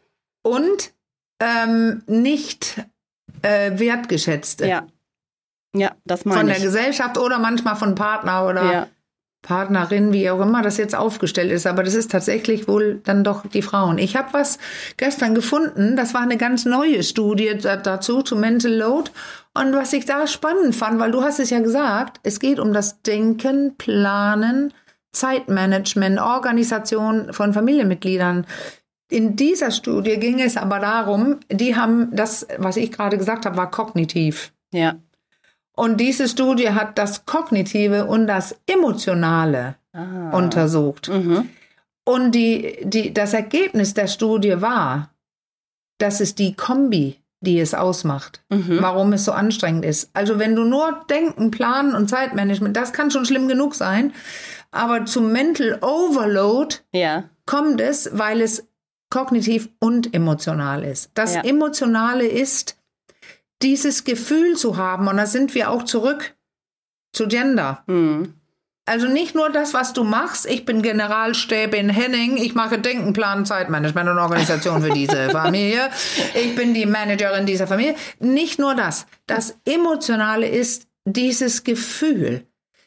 und ähm, nicht äh, wertgeschätzte. Ja. Ja, das meine Von ich. der Gesellschaft oder manchmal von Partner oder Ja. Partnerin, wie auch immer das jetzt aufgestellt ist. Aber das ist tatsächlich wohl dann doch die Frauen. Ich habe was gestern gefunden, das war eine ganz neue Studie da- dazu, zu Mental Load. Und was ich da spannend fand, weil du hast es ja gesagt, es geht um das Denken, Planen, Zeitmanagement, Organisation von Familienmitgliedern. In dieser Studie ging es aber darum, die haben das, was ich gerade gesagt habe, war kognitiv. Ja. Und diese Studie hat das Kognitive und das Emotionale Ah. untersucht. Mhm. Und die, die, das Ergebnis der Studie war, dass es die Kombi, die es ausmacht, Mhm. warum es so anstrengend ist. Also wenn du nur Denken, Planen und Zeitmanagement, das kann schon schlimm genug sein, aber zum Mental Overload Ja. kommt es, weil es kognitiv und emotional ist. Das Ja. Emotionale ist, dieses Gefühl zu haben, und da sind wir auch zurück zu Gender. Mhm. Also nicht nur das, was du machst. Ich bin Generalstäbin Henning. Ich mache Denkenplan, Zeitmanagement und Organisation für diese Familie. Ich bin die Managerin dieser Familie. Nicht nur das. Das Emotionale ist dieses Gefühl,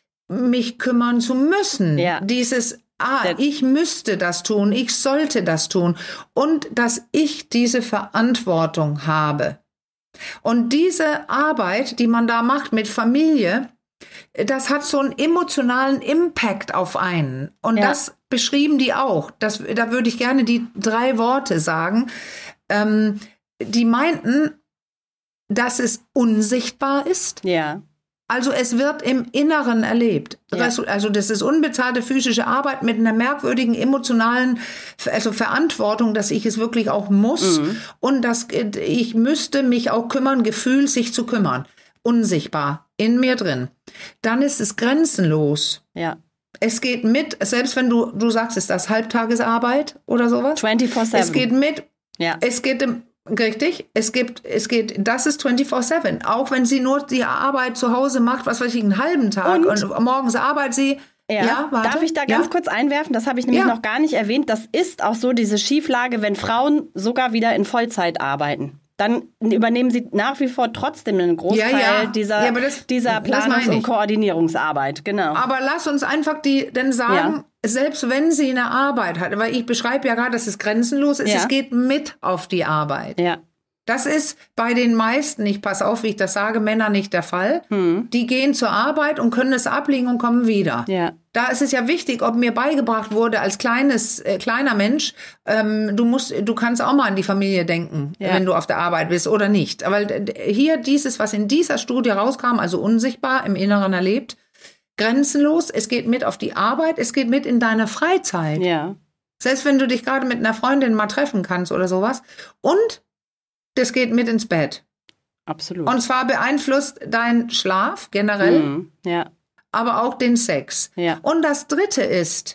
mich kümmern zu müssen. Ja. Dieses, ah, ich müsste das tun. Ich sollte das tun. Und dass ich diese Verantwortung habe. Und diese Arbeit, die man da macht mit Familie, das hat so einen emotionalen Impact auf einen. Und ja. das beschrieben die auch. Das, da würde ich gerne die drei Worte sagen. Ähm, die meinten, dass es unsichtbar ist. Ja. Also es wird im Inneren erlebt. Ja. Also das ist unbezahlte physische Arbeit mit einer merkwürdigen emotionalen also Verantwortung, dass ich es wirklich auch muss. Mhm. Und dass ich müsste mich auch kümmern, Gefühl, sich zu kümmern. Unsichtbar, in mir drin. Dann ist es grenzenlos. Ja. Es geht mit, selbst wenn du, du sagst, ist das Halbtagesarbeit oder sowas? vierundzwanzig sieben. Es geht mit, ja. es geht, richtig, es gibt, es geht, das ist vierundzwanzig sieben. Auch wenn sie nur die Arbeit zu Hause macht, was weiß ich, einen halben Tag und, und morgens arbeitet sie. Ja, ja warte. Darf ich da ganz ja. kurz einwerfen? Das habe ich nämlich ja. noch gar nicht erwähnt. Das ist auch so diese Schieflage, wenn Frauen sogar wieder in Vollzeit arbeiten. Dann übernehmen sie nach wie vor trotzdem einen Großteil ja, ja. dieser, ja, das, dieser Planungs- und Koordinierungsarbeit. Genau. Aber lass uns einfach die denn sagen, ja. selbst wenn sie eine Arbeit hat, weil ich beschreibe ja gerade, dass es grenzenlos ist, ja. es geht mit auf die Arbeit. Ja. Das ist bei den meisten, ich pass auf, wie ich das sage, Männer nicht der Fall. Hm. Die gehen zur Arbeit und können es ablegen und kommen wieder. Ja. Da ist es ja wichtig, ob mir beigebracht wurde als kleines äh, kleiner Mensch, ähm, du musst, du kannst auch mal an die Familie denken, ja. wenn du auf der Arbeit bist oder nicht. Aber hier dieses, was in dieser Studie rauskam, also unsichtbar im Inneren erlebt, grenzenlos, es geht mit auf die Arbeit, es geht mit in deine Freizeit. Ja. Selbst wenn du dich gerade mit einer Freundin mal treffen kannst oder sowas. Und das geht mit ins Bett. Absolut. Und zwar beeinflusst dein Schlaf generell, mhm. ja. aber auch den Sex. Ja. Und das Dritte ist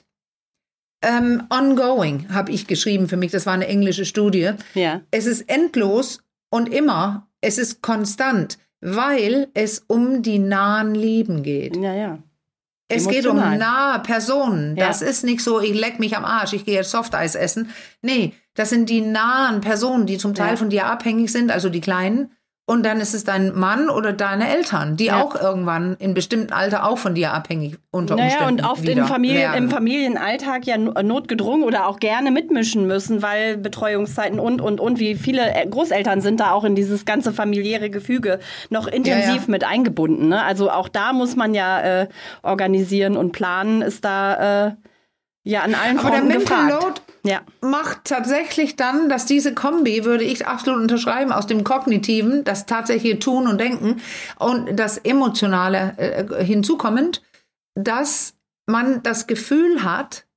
ähm, ongoing, habe ich geschrieben für mich. Das war eine englische Studie. Ja. Es ist endlos und immer, es ist konstant, weil es um die nahen Lieben geht. Ja, ja. Es Emotional. geht um nahe Personen. Ja. Das ist nicht so, ich leck mich am Arsch, ich gehe jetzt Softeis essen. Nee, das sind die nahen Personen, die zum Teil ja. von dir abhängig sind, also die Kleinen. Und dann ist es dein Mann oder deine Eltern, die ja. auch irgendwann in bestimmten Alter auch von dir abhängig unter naja, Umständen und oft wieder im, Familie, werden. im Familienalltag ja notgedrungen oder auch gerne mitmischen müssen, weil Betreuungszeiten und, und, und, wie viele Großeltern sind da auch in dieses ganze familiäre Gefüge noch intensiv ja, ja. mit eingebunden. Ne? Also auch da muss man ja äh, organisieren und planen, ist da äh, ja an allen Aber Fronten der gefragt. Mental Load ja. macht tatsächlich dann, dass diese Kombi, würde ich absolut unterschreiben, aus dem Kognitiven, das tatsächliche Tun und Denken und das Emotionale äh, hinzukommend, dass man das Gefühl hat,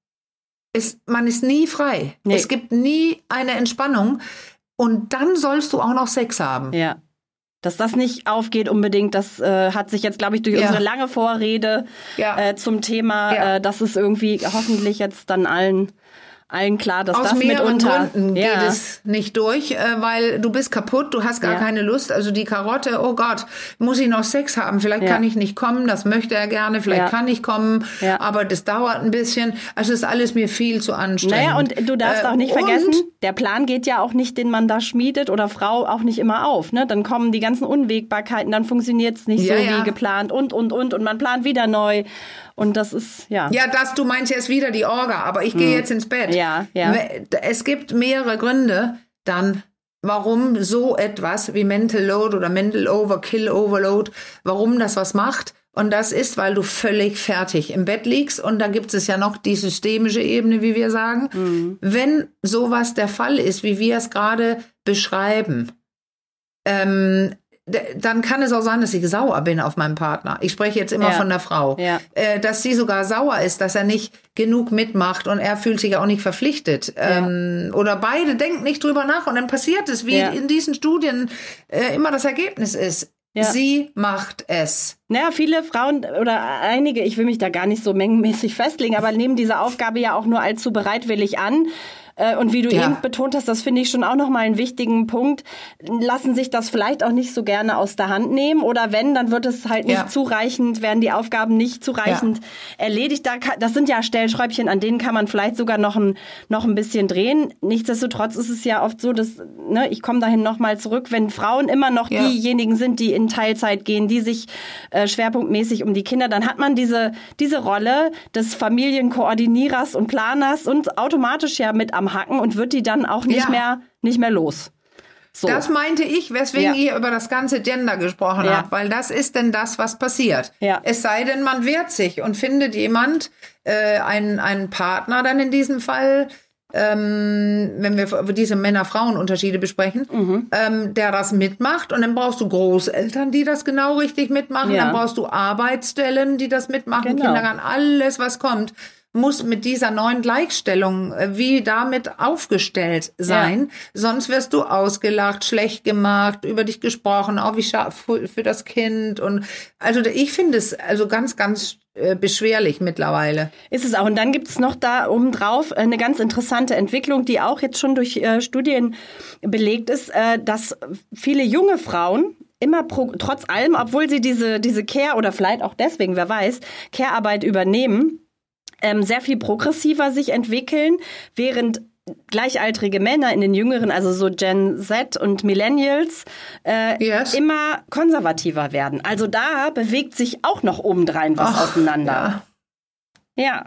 es, man ist nie frei. Nee. Es gibt nie eine Entspannung und dann sollst du auch noch Sex haben. Ja. Dass das nicht aufgeht unbedingt, das äh, hat sich jetzt, glaube ich, durch ja. unsere lange Vorrede ja. äh, zum Thema, ja. äh, das ist irgendwie hoffentlich jetzt dann allen allen klar, dass Aus das mitunter Gründen ja. geht es nicht durch, äh, weil du bist kaputt, du hast gar ja. keine Lust. Also die Karotte, oh Gott, muss ich noch Sex haben? Vielleicht ja. kann ich nicht kommen, das möchte er gerne, vielleicht ja. kann ich kommen, ja. aber das dauert ein bisschen. Also ist alles mir viel zu anstrengend. Naja, und du darfst äh, auch nicht vergessen, der Plan geht ja auch nicht, den man da schmiedet oder Frau auch nicht immer auf. Ne? Dann kommen die ganzen Unwägbarkeiten, dann funktioniert es nicht ja, so ja. wie geplant und, und, und und man plant wieder neu. Und das ist, ja. Ja, das, du meinst jetzt wieder die Orga, aber ich gehe hm. jetzt ins Bett. Ja, ja. Es gibt mehrere Gründe dann, warum so etwas wie Mental Load oder Mental Overkill, Overload, warum das was macht. Und das ist, weil du völlig fertig im Bett liegst. Und da gibt es ja noch die systemische Ebene, wie wir sagen. Mhm. Wenn sowas der Fall ist, wie wir es gerade beschreiben, ähm, dann kann es auch sein, dass ich sauer bin auf meinen Partner. Ich spreche jetzt immer ja. von der Frau. Ja. Äh, dass sie sogar sauer ist, dass er nicht genug mitmacht und er fühlt sich auch nicht verpflichtet. Ja. Ähm, oder beide denken nicht drüber nach und dann passiert es, wie ja. in diesen Studien äh, immer das Ergebnis ist. Ja. Sie macht es. Naja, viele Frauen oder einige, ich will mich da gar nicht so mengenmäßig festlegen, aber nehmen diese Aufgabe ja auch nur allzu bereitwillig an. Und wie du ja. eben betont hast, das finde ich schon auch nochmal einen wichtigen Punkt, lassen sich das vielleicht auch nicht so gerne aus der Hand nehmen. Oder wenn, dann wird es halt nicht ja. zureichend, werden die Aufgaben nicht zureichend ja. erledigt. Da kann, das sind ja Stellschräubchen, an denen kann man vielleicht sogar noch ein, noch ein bisschen drehen. Nichtsdestotrotz ist es ja oft so, dass, ne, ich komme dahin nochmal zurück, wenn Frauen immer noch ja. diejenigen sind, die in Teilzeit gehen, die sich äh, schwerpunktmäßig um die Kinder, dann hat man diese, diese Rolle des Familienkoordinierers und Planers und automatisch ja mit am Hacken und wird die dann auch nicht ja. mehr nicht mehr los. So. Das meinte ich, weswegen ja. ihr über das ganze Gender gesprochen ja. habt, weil das ist denn das, was passiert. Ja. Es sei denn, man wehrt sich und findet jemand, äh, einen, einen Partner dann in diesem Fall, ähm, wenn wir diese Männer-Frauen-Unterschiede besprechen, mhm. ähm, der das mitmacht. Und dann brauchst du Großeltern, die das genau richtig mitmachen. Ja. Dann brauchst du Arbeitsstellen, die das mitmachen, genau. Kindergarten, alles, was kommt, muss mit dieser neuen Gleichstellung wie damit aufgestellt sein. Ja. Sonst wirst du ausgelacht, schlecht gemacht, über dich gesprochen, auch wie scharf für das Kind. Und also ich finde es also ganz, ganz äh, beschwerlich mittlerweile. Ist es auch. Und dann gibt es noch da obendrauf eine ganz interessante Entwicklung, die auch jetzt schon durch äh, Studien belegt ist, äh, dass viele junge Frauen immer pro, trotz allem, obwohl sie diese, diese Care- oder vielleicht auch deswegen, wer weiß, Care-Arbeit übernehmen, Ähm, sehr viel progressiver sich entwickeln, während gleichaltrige Männer in den jüngeren, also so Gen Z und Millennials, äh, yes. immer konservativer werden. Also da bewegt sich auch noch obendrein was Ach, auseinander. Ja. ja.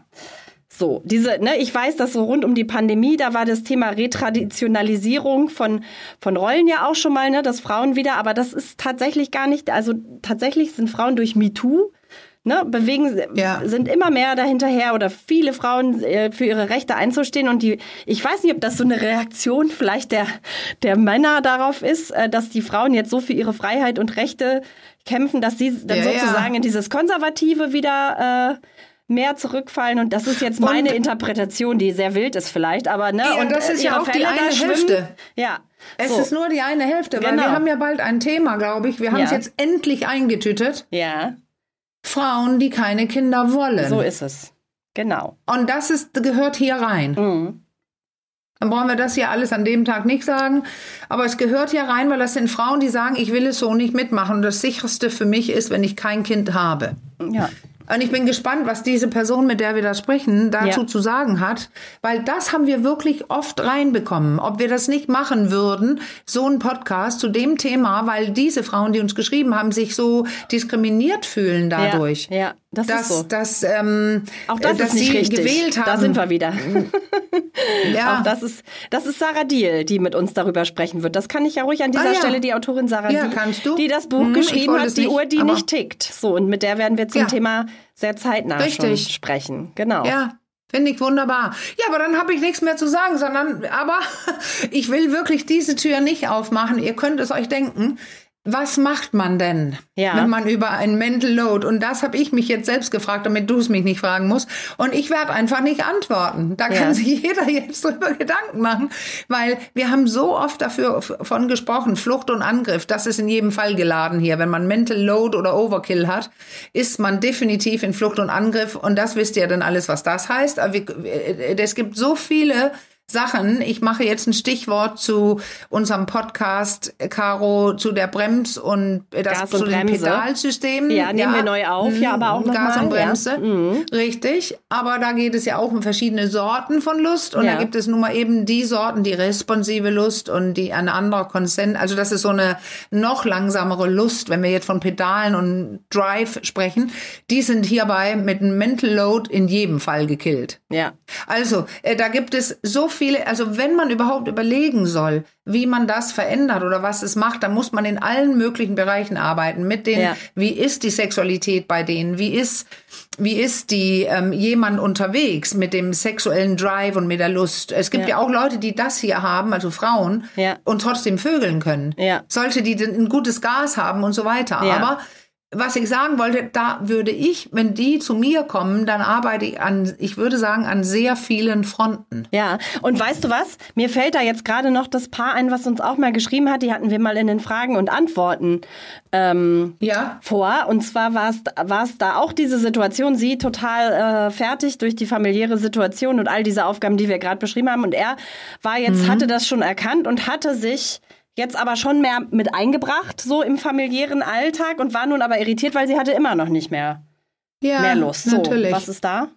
So, diese, ne, ich weiß, dass so rund um die Pandemie, da war das Thema Retraditionalisierung von, von Rollen ja auch schon mal, ne, dass Frauen wieder, aber das ist tatsächlich gar nicht, also tatsächlich sind Frauen durch MeToo Ne, bewegen, ja. sind immer mehr dahinterher oder viele Frauen äh, für ihre Rechte einzustehen und die, ich weiß nicht, ob das so eine Reaktion vielleicht der, der Männer darauf ist, äh, dass die Frauen jetzt so für ihre Freiheit und Rechte kämpfen, dass sie dann ja, sozusagen ja. in dieses Konservative wieder äh, mehr zurückfallen und das ist jetzt meine und, Interpretation, die sehr wild ist vielleicht, aber ne, ja, und das ist ihre ja auch Fälle die eine Hälfte. Ja. Es so. ist nur die eine Hälfte, weil genau. wir haben ja bald ein Thema, glaube ich. Wir haben es ja. jetzt endlich eingetütet. Ja. Frauen, die keine Kinder wollen. So ist es. Genau. Und das ist, gehört hier rein. Mhm. Dann brauchen wir das hier alles an dem Tag nicht sagen. Aber es gehört hier rein, weil das sind Frauen, die sagen, ich will es so nicht mitmachen. Und das Sicherste für mich ist, wenn ich kein Kind habe. Ja. Und ich bin gespannt, was diese Person, mit der wir da sprechen, dazu ja. zu sagen hat. Weil das haben wir wirklich oft reinbekommen. Ob wir das nicht machen würden, so ein Podcast zu dem Thema, weil diese Frauen, die uns geschrieben haben, sich so diskriminiert fühlen dadurch. Ja, ja das dass, ist so. Dass, ähm, Auch das dass ist nicht sie richtig. gewählt haben. Da sind wir wieder. ja. Auch das ist, das ist Sarah Diehl, die mit uns darüber sprechen wird. Das kann ich ja ruhig an dieser ah, ja. Stelle, die Autorin Sarah ja, Diehl, kannst du? die das Buch hm, geschrieben hat, die nicht, Uhr, die nicht tickt. So, und mit der werden wir zum ja. Thema sehr zeitnah Richtig. schon sprechen. Genau. Ja. Finde ich wunderbar. Ja, aber dann habe ich nichts mehr zu sagen, sondern, aber ich will wirklich diese Tür nicht aufmachen. Ihr könnt es euch denken. Was macht man denn, ja. wenn man über ein Mental Load, und das habe ich mich jetzt selbst gefragt, damit du es mich nicht fragen musst, und ich werde einfach nicht antworten. Da ja. kann sich jeder jetzt drüber Gedanken machen, weil wir haben so oft dafür von gesprochen, Flucht und Angriff, das ist in jedem Fall geladen hier. Wenn man Mental Load oder Overkill hat, ist man definitiv in Flucht und Angriff, und das wisst ihr dann alles, was das heißt. Aber es gibt so viele Sachen. Ich mache jetzt ein Stichwort zu unserem Podcast, Caro, zu der Brems- und das Gas und zu den Bremse. Pedalsystemen. Ja, nehmen ja. wir neu auf, ja, aber auch noch Gas mal, und Bremse, ja. mhm. richtig. Aber da geht es ja auch um verschiedene Sorten von Lust, und ja. da gibt es nun mal eben die Sorten, die responsive Lust und die ein anderer Consent. Also das ist so eine noch langsamere Lust, wenn wir jetzt von Pedalen und Drive sprechen. Die sind hierbei mit einem Mental Load in jedem Fall gekillt. Ja. Also äh, da gibt es so viele, also wenn man überhaupt überlegen soll, wie man das verändert oder was es macht, dann muss man in allen möglichen Bereichen arbeiten. Mit den, ja. wie ist die Sexualität bei denen? Wie ist, wie ist die ähm, jemand unterwegs mit dem sexuellen Drive und mit der Lust? Es gibt ja, ja auch Leute, die das hier haben, also Frauen, ja. und trotzdem vögeln können. Ja. Solche, die ein gutes Gas haben und so weiter. Ja. Aber was ich sagen wollte, da würde ich, wenn die zu mir kommen, dann arbeite ich an, ich würde sagen, an sehr vielen Fronten. Ja, und weißt du was? Mir fällt da jetzt gerade noch das Paar ein, was uns auch mal geschrieben hat. Die hatten wir mal in den Fragen und Antworten ähm, ja. vor. Und zwar war es war es da auch diese Situation, sie total äh, fertig durch die familiäre Situation und all diese Aufgaben, die wir gerade beschrieben haben. Und er war jetzt, mhm. hatte das schon erkannt und hatte sich jetzt aber schon mehr mit eingebracht, so im familiären Alltag und war nun aber irritiert, weil sie hatte immer noch nicht mehr, ja, mehr Lust. So, natürlich. Was ist da?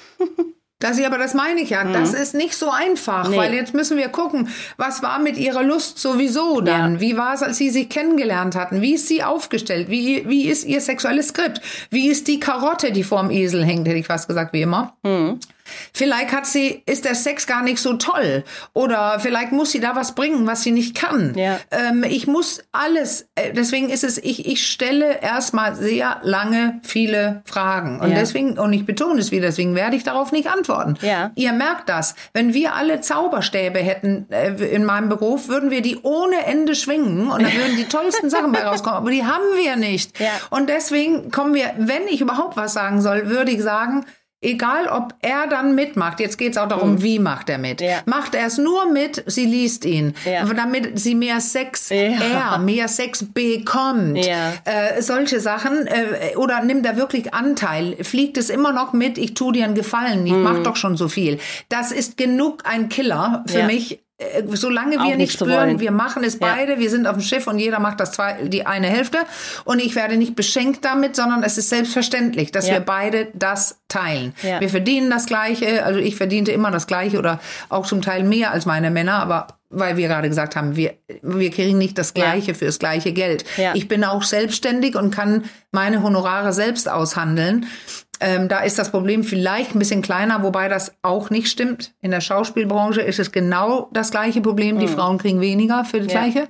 Das, aber das meine ich ja, mhm. das ist nicht so einfach, nee. weil jetzt müssen wir gucken, was war mit ihrer Lust sowieso dann? Ja. Wie war es, als sie sich kennengelernt hatten? Wie ist sie aufgestellt? Wie, wie ist ihr sexuelles Skript? Wie ist die Karotte, die vorm Esel hängt, hätte ich fast gesagt, wie immer? Mhm. Vielleicht hat sie, ist der Sex gar nicht so toll. Oder vielleicht muss sie da was bringen, was sie nicht kann. Ja. Ähm, ich muss alles, deswegen ist es, ich, ich stelle erstmal sehr lange viele Fragen. Und ja. deswegen, und ich betone es wieder, deswegen werde ich darauf nicht antworten. Ja. Ihr merkt das. Wenn wir alle Zauberstäbe hätten äh, in meinem Beruf, würden wir die ohne Ende schwingen und dann würden die tollsten Sachen bei rauskommen. Aber die haben wir nicht. Ja. Und deswegen kommen wir, wenn ich überhaupt was sagen soll, würde ich sagen, egal, ob er dann mitmacht, jetzt geht's auch darum, mhm. wie macht er mit. Ja. Macht er es nur mit, sie liest ihn, ja. damit sie mehr Sex, ja. er mehr Sex bekommt. Ja. Äh, solche Sachen. Äh, oder nimmt er wirklich Anteil? Fliegt es immer noch mit, ich tu dir einen Gefallen, ich mhm. mach doch schon so viel. Das ist genug ein Killer für ja. mich. Solange wir nicht, nicht spüren, wir machen es beide, ja. wir sind auf dem Schiff und jeder macht das zwei, die eine Hälfte und ich werde nicht beschenkt damit, sondern es ist selbstverständlich, dass ja. wir beide das teilen. Ja. Wir verdienen das Gleiche, also ich verdiente immer das Gleiche oder auch zum Teil mehr als meine Männer, aber weil wir gerade gesagt haben, wir, wir kriegen nicht das Gleiche ja. für das gleiche Geld. Ja. Ich bin auch selbstständig und kann meine Honorare selbst aushandeln. Ähm, da ist das Problem vielleicht ein bisschen kleiner, wobei das auch nicht stimmt. In der Schauspielbranche ist es genau das gleiche Problem. Die mhm. Frauen kriegen weniger für das ja. Gleiche.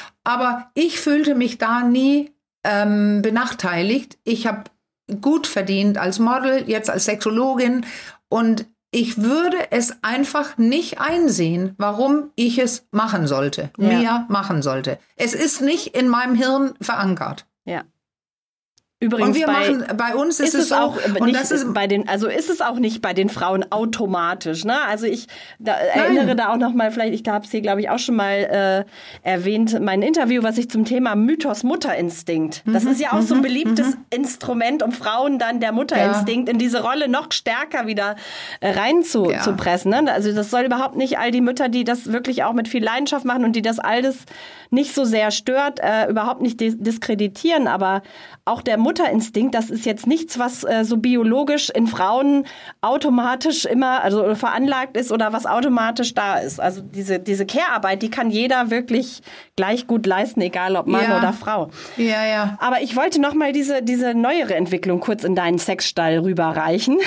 Aber ich fühlte mich da nie ähm, benachteiligt. Ich habe gut verdient als Model, jetzt als Sexologin. Und ich würde es einfach nicht einsehen, warum ich es machen sollte, ja. mehr machen sollte. Es ist nicht in meinem Hirn verankert. Ja. Übrigens, und wir bei, machen, bei uns ist, ist es, es auch, so, und das ist bei den, also ist es auch nicht bei den Frauen automatisch, ne? Also ich da, erinnere da auch noch mal, vielleicht, ich habe es hier, glaube ich, auch schon mal äh, erwähnt, mein Interview, was ich zum Thema Mythos Mutterinstinkt. Das mhm, ist ja auch so ein beliebtes mhm. Instrument, um Frauen dann der Mutterinstinkt ja. in diese Rolle noch stärker wieder äh, reinzupressen. Ja. Ne? Also das soll überhaupt nicht all die Mütter, die das wirklich auch mit viel Leidenschaft machen und die das alles nicht so sehr stört, äh, überhaupt nicht dis- diskreditieren, aber auch der Mutterinstinkt, das ist jetzt nichts, was äh, so biologisch in Frauen automatisch immer also veranlagt ist oder was automatisch da ist. Also diese diese Care-Arbeit, die kann jeder wirklich gleich gut leisten, egal ob Mann ja. oder Frau. Ja, ja. Aber ich wollte noch mal diese diese neuere Entwicklung kurz in deinen Sexstall rüberreichen.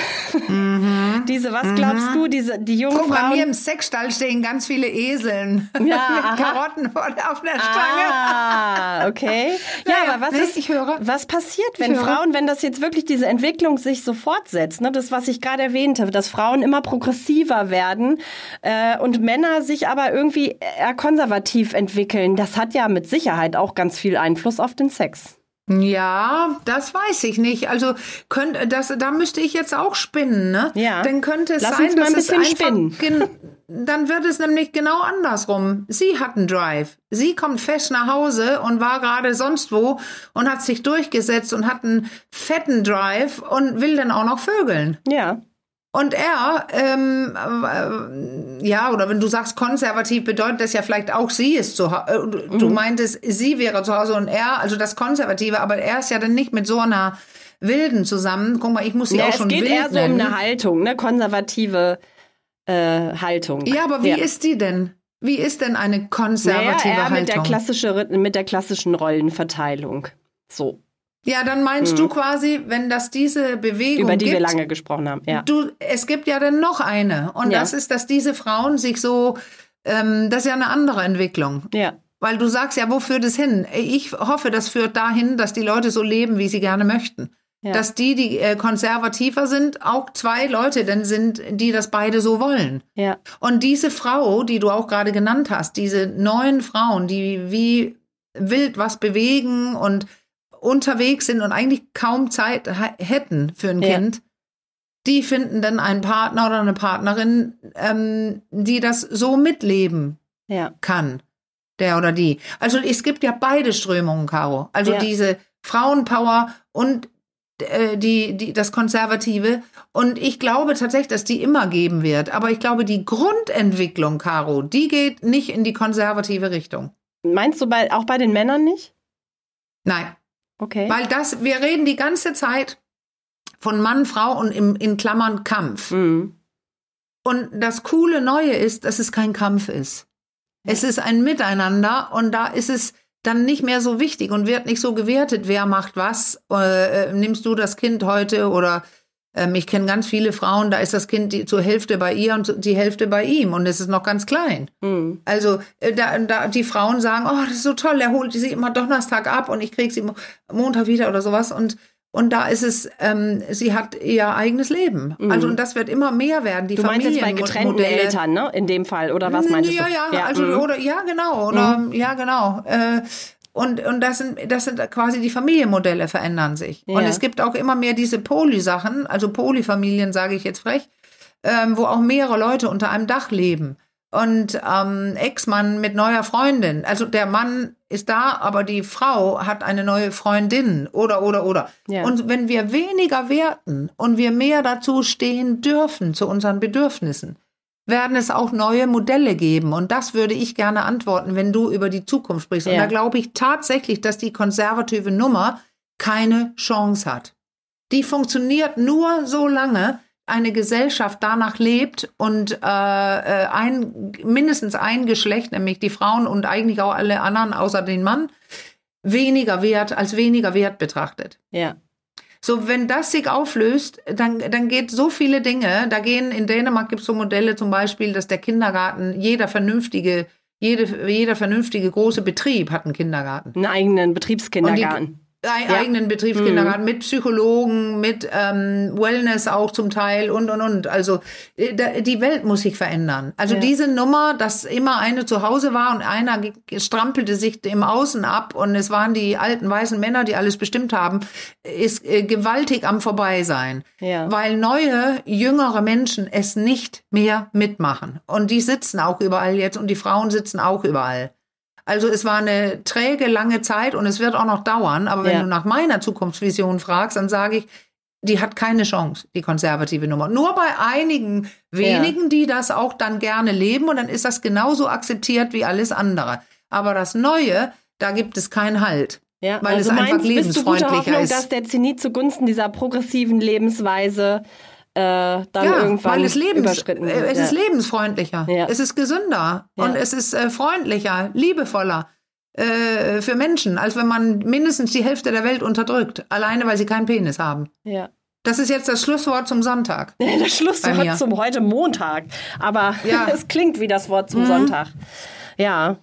Mhm. diese, was glaubst mhm. du, diese die jungen Guck, Frauen? Bei mir im Sexstall stehen ganz viele Eseln ja, mit aha. Karotten auf der Stange. Ah, okay. Ja, ja, aber was nee, ist, ich höre. was passiert, wenn Frauen, wenn das jetzt wirklich diese Entwicklung sich so fortsetzt, ne, das, was ich gerade erwähnte, dass Frauen immer progressiver werden äh, und Männer sich aber irgendwie eher konservativ entwickeln, das hat ja mit Sicherheit auch ganz viel Einfluss auf den Sex. Ja, das weiß ich nicht. Also könnte das, da müsste ich jetzt auch spinnen, ne? Ja. Dann könnte es Lass sein, uns mal dass ein bisschen es einfach spinnen. Gen- dann wird es nämlich genau andersrum. Sie hat einen Drive. Sie kommt fest nach Hause und war gerade sonst wo und hat sich durchgesetzt und hat einen fetten Drive und will dann auch noch vögeln. Ja. Und er, ähm, äh, ja, oder wenn du sagst konservativ, bedeutet das ja vielleicht auch, sie ist zu Hause. Du mhm. meintest, sie wäre zu Hause und er, also das Konservative, aber er ist ja dann nicht mit so einer Wilden zusammen. Guck mal, ich muss sie ja, auch schon wild nennen. Es geht eher so um eine Haltung, ne, konservative äh, Haltung. Ja, aber wie ja. ist die denn? Wie ist denn eine konservative naja, er Haltung? Mit der, klassische, mit der klassischen Rollenverteilung. So. Ja, dann meinst mhm. du quasi, wenn das diese Bewegung über die gibt, wir lange gesprochen haben, ja. Du, es gibt ja dann noch eine und ja. das ist, dass diese Frauen sich so, ähm, das ist ja eine andere Entwicklung. Ja. Weil du sagst ja, wo führt es hin? Ich hoffe, das führt dahin, dass die Leute so leben, wie sie gerne möchten. Ja. Dass die, die äh, konservativer sind, auch zwei Leute dann sind, die das beide so wollen. Ja. Und diese Frau, die du auch gerade genannt hast, diese neuen Frauen, die wie wild was bewegen und unterwegs sind und eigentlich kaum Zeit ha- hätten für ein Ja. Kind, die finden dann einen Partner oder eine Partnerin, ähm, die das so mitleben Ja. kann, der oder die. Also es gibt ja beide Strömungen, Caro. Also Ja. diese Frauenpower und äh, die, die, das Konservative. Und ich glaube tatsächlich, dass die immer geben wird. Aber ich glaube, die Grundentwicklung, Caro, die geht nicht in die konservative Richtung. Meinst du bei, auch bei den Männern nicht? Nein. Okay. Weil das, wir reden die ganze Zeit von Mann, Frau und im, in Klammern Kampf. Mhm. Und das coole Neue ist, dass es kein Kampf ist. Es ist ein Miteinander und da ist es dann nicht mehr so wichtig und wird nicht so gewertet, wer macht was. Äh, nimmst du das Kind heute oder ähm, ich kenne ganz viele Frauen, da ist das Kind die, zur Hälfte bei ihr und die Hälfte bei ihm und es ist noch ganz klein. Mhm. Also äh, da, da die Frauen sagen, oh, das ist so toll, er holt sie immer Donnerstag ab und ich kriege sie Mo- Montag wieder oder sowas und Und da ist es, ähm, sie hat ihr eigenes Leben. Mhm. Also und das wird immer mehr werden. Die du meinst jetzt bei Familienmodelle. getrennten Eltern, ne? In dem Fall, oder was meinst ja, du? Ja, ja, also mhm. oder ja, genau, oder mhm. ja, genau. Äh, und und das sind das sind quasi die Familienmodelle verändern sich. Ja. Und es gibt auch immer mehr diese Poly-Sachen, also Polyfamilien, sage ich jetzt frech, ähm, wo auch mehrere Leute unter einem Dach leben. Und ähm, Ex-Mann mit neuer Freundin. Also der Mann ist da, aber die Frau hat eine neue Freundin oder, oder, oder. Ja. Und wenn wir weniger werten und wir mehr dazu stehen dürfen, zu unseren Bedürfnissen, werden es auch neue Modelle geben. Und das würde ich gerne antworten, wenn du über die Zukunft sprichst. Und ja. da glaube ich tatsächlich, dass die konservative Nummer keine Chance hat. Die funktioniert nur so lange, eine Gesellschaft danach lebt und äh, ein, mindestens ein Geschlecht, nämlich die Frauen und eigentlich auch alle anderen außer den Mann, weniger wert als weniger wert betrachtet. Ja. So, wenn das sich auflöst, dann, dann geht so viele Dinge. Da gehen in Dänemark gibt es so Modelle zum Beispiel, dass der Kindergarten, jeder vernünftige, jede, jeder vernünftige große Betrieb hat einen Kindergarten. Einen eigenen Betriebskindergarten. Einen ja. eigenen Betriebskindergarten mhm. mit Psychologen, mit ähm, Wellness auch zum Teil und, und, und. Also äh, da, die Welt muss sich verändern. Also ja. diese Nummer, dass immer eine zu Hause war und einer strampelte sich im Außen ab und es waren die alten weißen Männer, die alles bestimmt haben, ist äh, gewaltig am Vorbeisein. Ja. Weil neue, jüngere Menschen es nicht mehr mitmachen. Und die sitzen auch überall jetzt und die Frauen sitzen auch überall. Also es war eine träge, lange Zeit und es wird auch noch dauern. Aber wenn ja. du nach meiner Zukunftsvision fragst, dann sage ich, die hat keine Chance, die konservative Nummer. Nur bei einigen wenigen, ja. die das auch dann gerne leben. Und dann ist das genauso akzeptiert wie alles andere. Aber das Neue, da gibt es keinen Halt. Ja. Weil also es einfach meinst, lebensfreundlicher bist du guter Hoffnung, ist. dass der Zenit zugunsten dieser progressiven Lebensweise Äh, dann ja, irgendwann weil es, lebens, überschritten wird. es ja. ist lebensfreundlicher, ja. es ist gesünder ja. und es ist äh, freundlicher, liebevoller äh, für Menschen, als wenn man mindestens die Hälfte der Welt unterdrückt, alleine weil sie keinen Penis haben. Ja. Das ist jetzt das Schlusswort zum Sonntag. Das Schlusswort zum heute Montag, aber ja. es klingt wie das Wort zum mhm. Sonntag. Ja.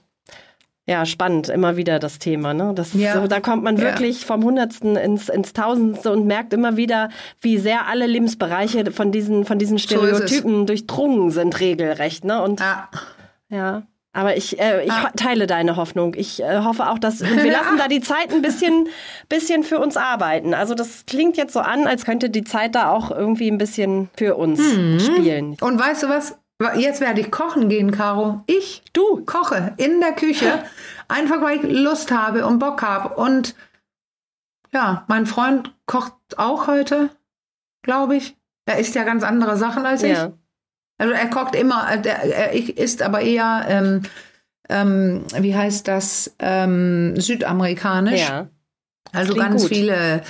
Ja, spannend, immer wieder das Thema. Ne? Das ist ja. so, da kommt man wirklich ja. vom Hundertsten ins, ins Tausendste und merkt immer wieder, wie sehr alle Lebensbereiche von diesen, von diesen Stereotypen so durchdrungen sind, regelrecht. Ne? Und, ja. ja. Aber ich, äh, ich ah. teile deine Hoffnung. Ich äh, hoffe auch, dass und wir lassen da die Zeit ein bisschen, bisschen für uns arbeiten. Also das klingt jetzt so an, als könnte die Zeit da auch irgendwie ein bisschen für uns mhm. spielen. Und weißt du was? Jetzt werde ich kochen gehen, Caro. Ich, du, koche in der Küche, einfach weil ich Lust habe und Bock habe. Und ja, mein Freund kocht auch heute, glaube ich. Er isst ja ganz andere Sachen als ich. Ja. Also er kocht immer, er, er isst aber eher, ähm, ähm, wie heißt das, ähm, südamerikanisch. Ja. Also Klingt ganz gut. viele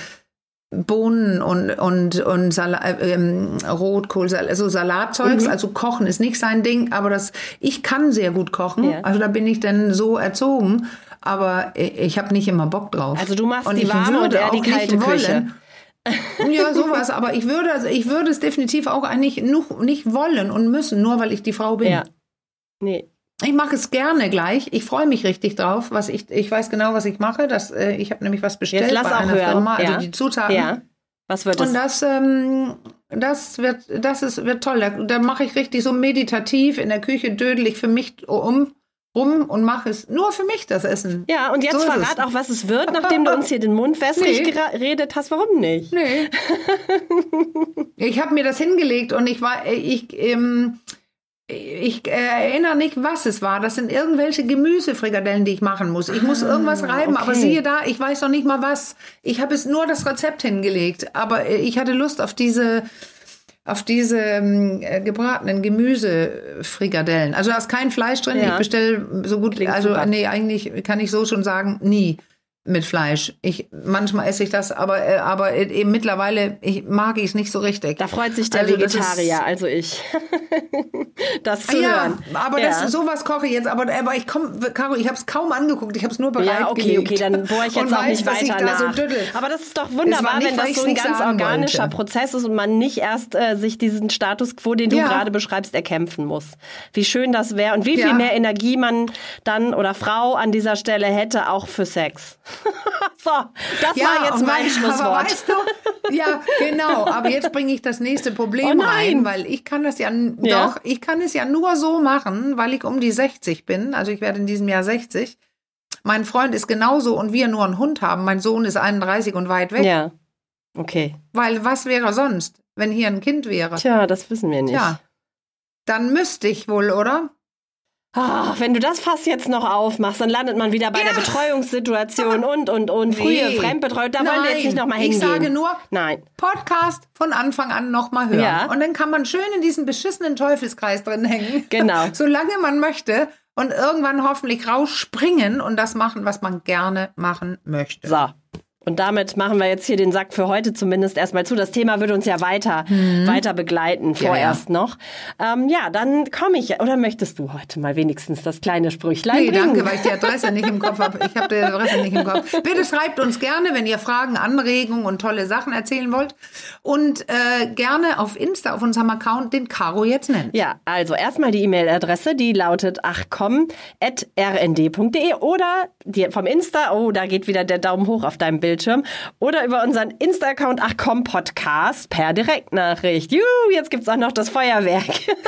Bohnen und, und, und Salat, ähm, Rotkohl, also Salatzeugs, mhm. also Kochen ist nicht sein Ding, aber das, ich kann sehr gut kochen, ja. also da bin ich dann so erzogen, aber ich, ich habe nicht immer Bock drauf. Also du machst und die warme und er die kalte Küche. Ja, sowas, aber ich würde, also ich würde es definitiv auch eigentlich noch nicht wollen und müssen, nur weil ich die Frau bin. Ja. Nee. Ich mache es gerne gleich. Ich freue mich richtig drauf. Was ich, ich weiß genau, was ich mache. Das, äh, ich habe nämlich was bestellt Jetzt lass bei auch einer hören. Firma, also ja. die Zutaten. Ja. Was wird es? Und das, ähm, das wird, das ist, wird toll. Da, da mache ich richtig so meditativ in der Küche, dödel ich für mich um rum und mache es nur für mich, das Essen. Ja, und jetzt so verrat auch, was es wird, nachdem du uns hier den Mund wässrig nee. geredet hast. Warum nicht? Nee. Ich habe mir das hingelegt und ich war, ich, ähm, ich äh, erinnere nicht, was es war. Das sind irgendwelche Gemüsefrikadellen, die ich machen muss. Ich muss irgendwas reiben, okay. aber siehe da, ich weiß noch nicht mal was. Ich habe es nur das Rezept hingelegt, aber ich hatte Lust auf diese... auf diese äh, gebratenen Gemüsefrikadellen. Also da ist kein Fleisch drin. Ja. Ich bestelle so gut, Klingt also super. nee, eigentlich kann ich so schon sagen, nie mit Fleisch. Ich manchmal esse ich das, aber äh, aber eben mittlerweile ich, mag ich es nicht so richtig. Da freut sich der also Vegetarier, ist, also ich. Das zu ja, hören. aber ja. das, sowas koche ich jetzt. Aber, aber ich komme, Caro, ich habe es kaum angeguckt. Ich habe es nur bereit Ja, okay, gelegt. okay, dann bohre ich jetzt auch weiß, nicht weiter nach. Da so aber das ist doch wunderbar, nicht, wenn das so ein ganz organischer wollte. Prozess ist und man nicht erst äh, sich diesen Status quo, den du ja. gerade beschreibst, erkämpfen muss. Wie schön das wäre und wie viel ja. mehr Energie man dann oder Frau an dieser Stelle hätte, auch für Sex. So, das ja, war jetzt mein Schlusswort. Aber weißt du, ja, genau. Aber jetzt bringe ich das nächste Problem oh rein, weil ich kann das ja, ja doch, ich kann es ja nur so machen, weil ich um die sechzig bin. Also ich werde in diesem Jahr sechzig. Mein Freund ist genauso und wir nur einen Hund haben. Mein Sohn ist einunddreißig und weit weg. Ja, okay. Weil was wäre sonst, wenn hier ein Kind wäre? Tja, das wissen wir nicht. Ja, dann müsste ich wohl, oder? Oh, wenn du das Fass jetzt noch aufmachst, dann landet man wieder bei ja. der Betreuungssituation und, und, und. Frühe nee. Fremdbetreuung, da Nein. wollen wir jetzt nicht nochmal hingehen. Ich sage nur, Nein. Podcast von Anfang an nochmal hören. Ja. Und dann kann man schön in diesem beschissenen Teufelskreis drin hängen. Genau. Solange man möchte und irgendwann hoffentlich rausspringen und das machen, was man gerne machen möchte. So. Und damit machen wir jetzt hier den Sack für heute zumindest erstmal zu. Das Thema wird uns ja weiter, hm. weiter begleiten, vorerst ja, ja. noch. Ähm, ja, dann komme ich, oder möchtest du heute mal wenigstens das kleine Sprüchlein nee, bringen? Danke, weil ich die Adresse nicht im Kopf habe. Ich habe die Adresse nicht im Kopf. Bitte schreibt uns gerne, wenn ihr Fragen, Anregungen und tolle Sachen erzählen wollt. Und äh, gerne auf Insta, auf unserem Account, den Caro jetzt nennt. Ja, also erstmal die E-Mail-Adresse, die lautet achkomm at r n d punkt d e oder die vom Insta, oh, da geht wieder der Daumen hoch auf deinem Bildschirm. Oder über unseren Insta-Account achkomm Podcast per Direktnachricht. Juhu, jetzt gibt's auch noch das Feuerwerk.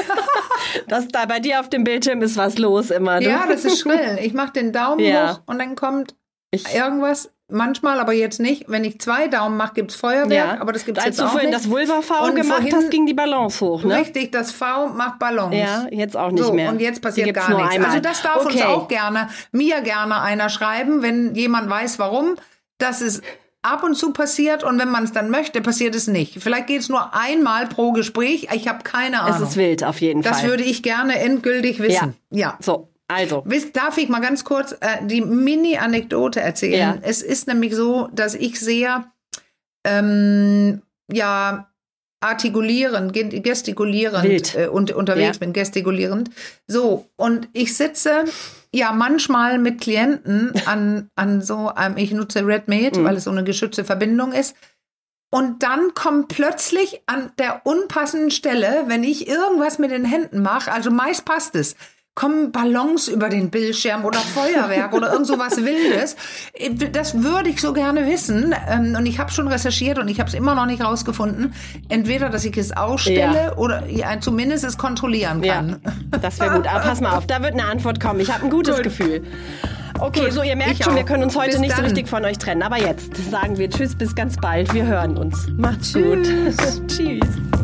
Das da bei dir auf dem Bildschirm ist was los immer. Du. Ja, das ist schrill. Ich mache den Daumen ja. hoch und dann kommt ich, irgendwas. Manchmal, aber jetzt nicht. Wenn ich zwei Daumen mache, gibt's Feuerwerk, ja. aber das gibt's Als jetzt auch nicht. Als du vorhin das Vulva-V gemacht hast, ging die Balance hoch, ne? Richtig, das V macht Balance. Ja, jetzt auch nicht so, mehr. Und jetzt passiert gar nichts. Einmal. Also das darf okay. uns auch gerne, mir gerne einer schreiben, wenn jemand weiß, warum. Das ist ab und zu passiert und wenn man es dann möchte, passiert es nicht. Vielleicht geht es nur einmal pro Gespräch. Ich habe keine Ahnung. Es ist wild, auf jeden das Fall. Das würde ich gerne endgültig wissen. Ja, ja. so. Also. Darf ich mal ganz kurz äh, die Mini-Anekdote erzählen? Ja. Es ist nämlich so, dass ich sehr ähm, ja, artikulierend, gestikulierend äh, und, unterwegs ja. bin, gestikulierend. So, und ich sitze ja manchmal mit Klienten an, an so einem, ich nutze RedMate, mhm. weil es so eine geschützte Verbindung ist. Und dann kommt plötzlich an der unpassenden Stelle, wenn ich irgendwas mit den Händen mache, also meist passt es, kommen Ballons über den Bildschirm oder Feuerwerk oder irgend so was Wildes. Das würde ich so gerne wissen. Und ich habe schon recherchiert und ich habe es immer noch nicht rausgefunden. Entweder, dass ich es ausstelle ja. oder ja, zumindest es kontrollieren kann. Ja, das wäre gut. Aber pass mal auf, da wird eine Antwort kommen. Ich habe ein gutes gut. Gefühl. Okay, gut, so ihr merkt schon, auch. wir können uns heute bis nicht dann. so richtig von euch trennen. Aber jetzt sagen wir Tschüss, bis ganz bald. Wir hören uns. Macht's Tschüss. gut. Tschüss.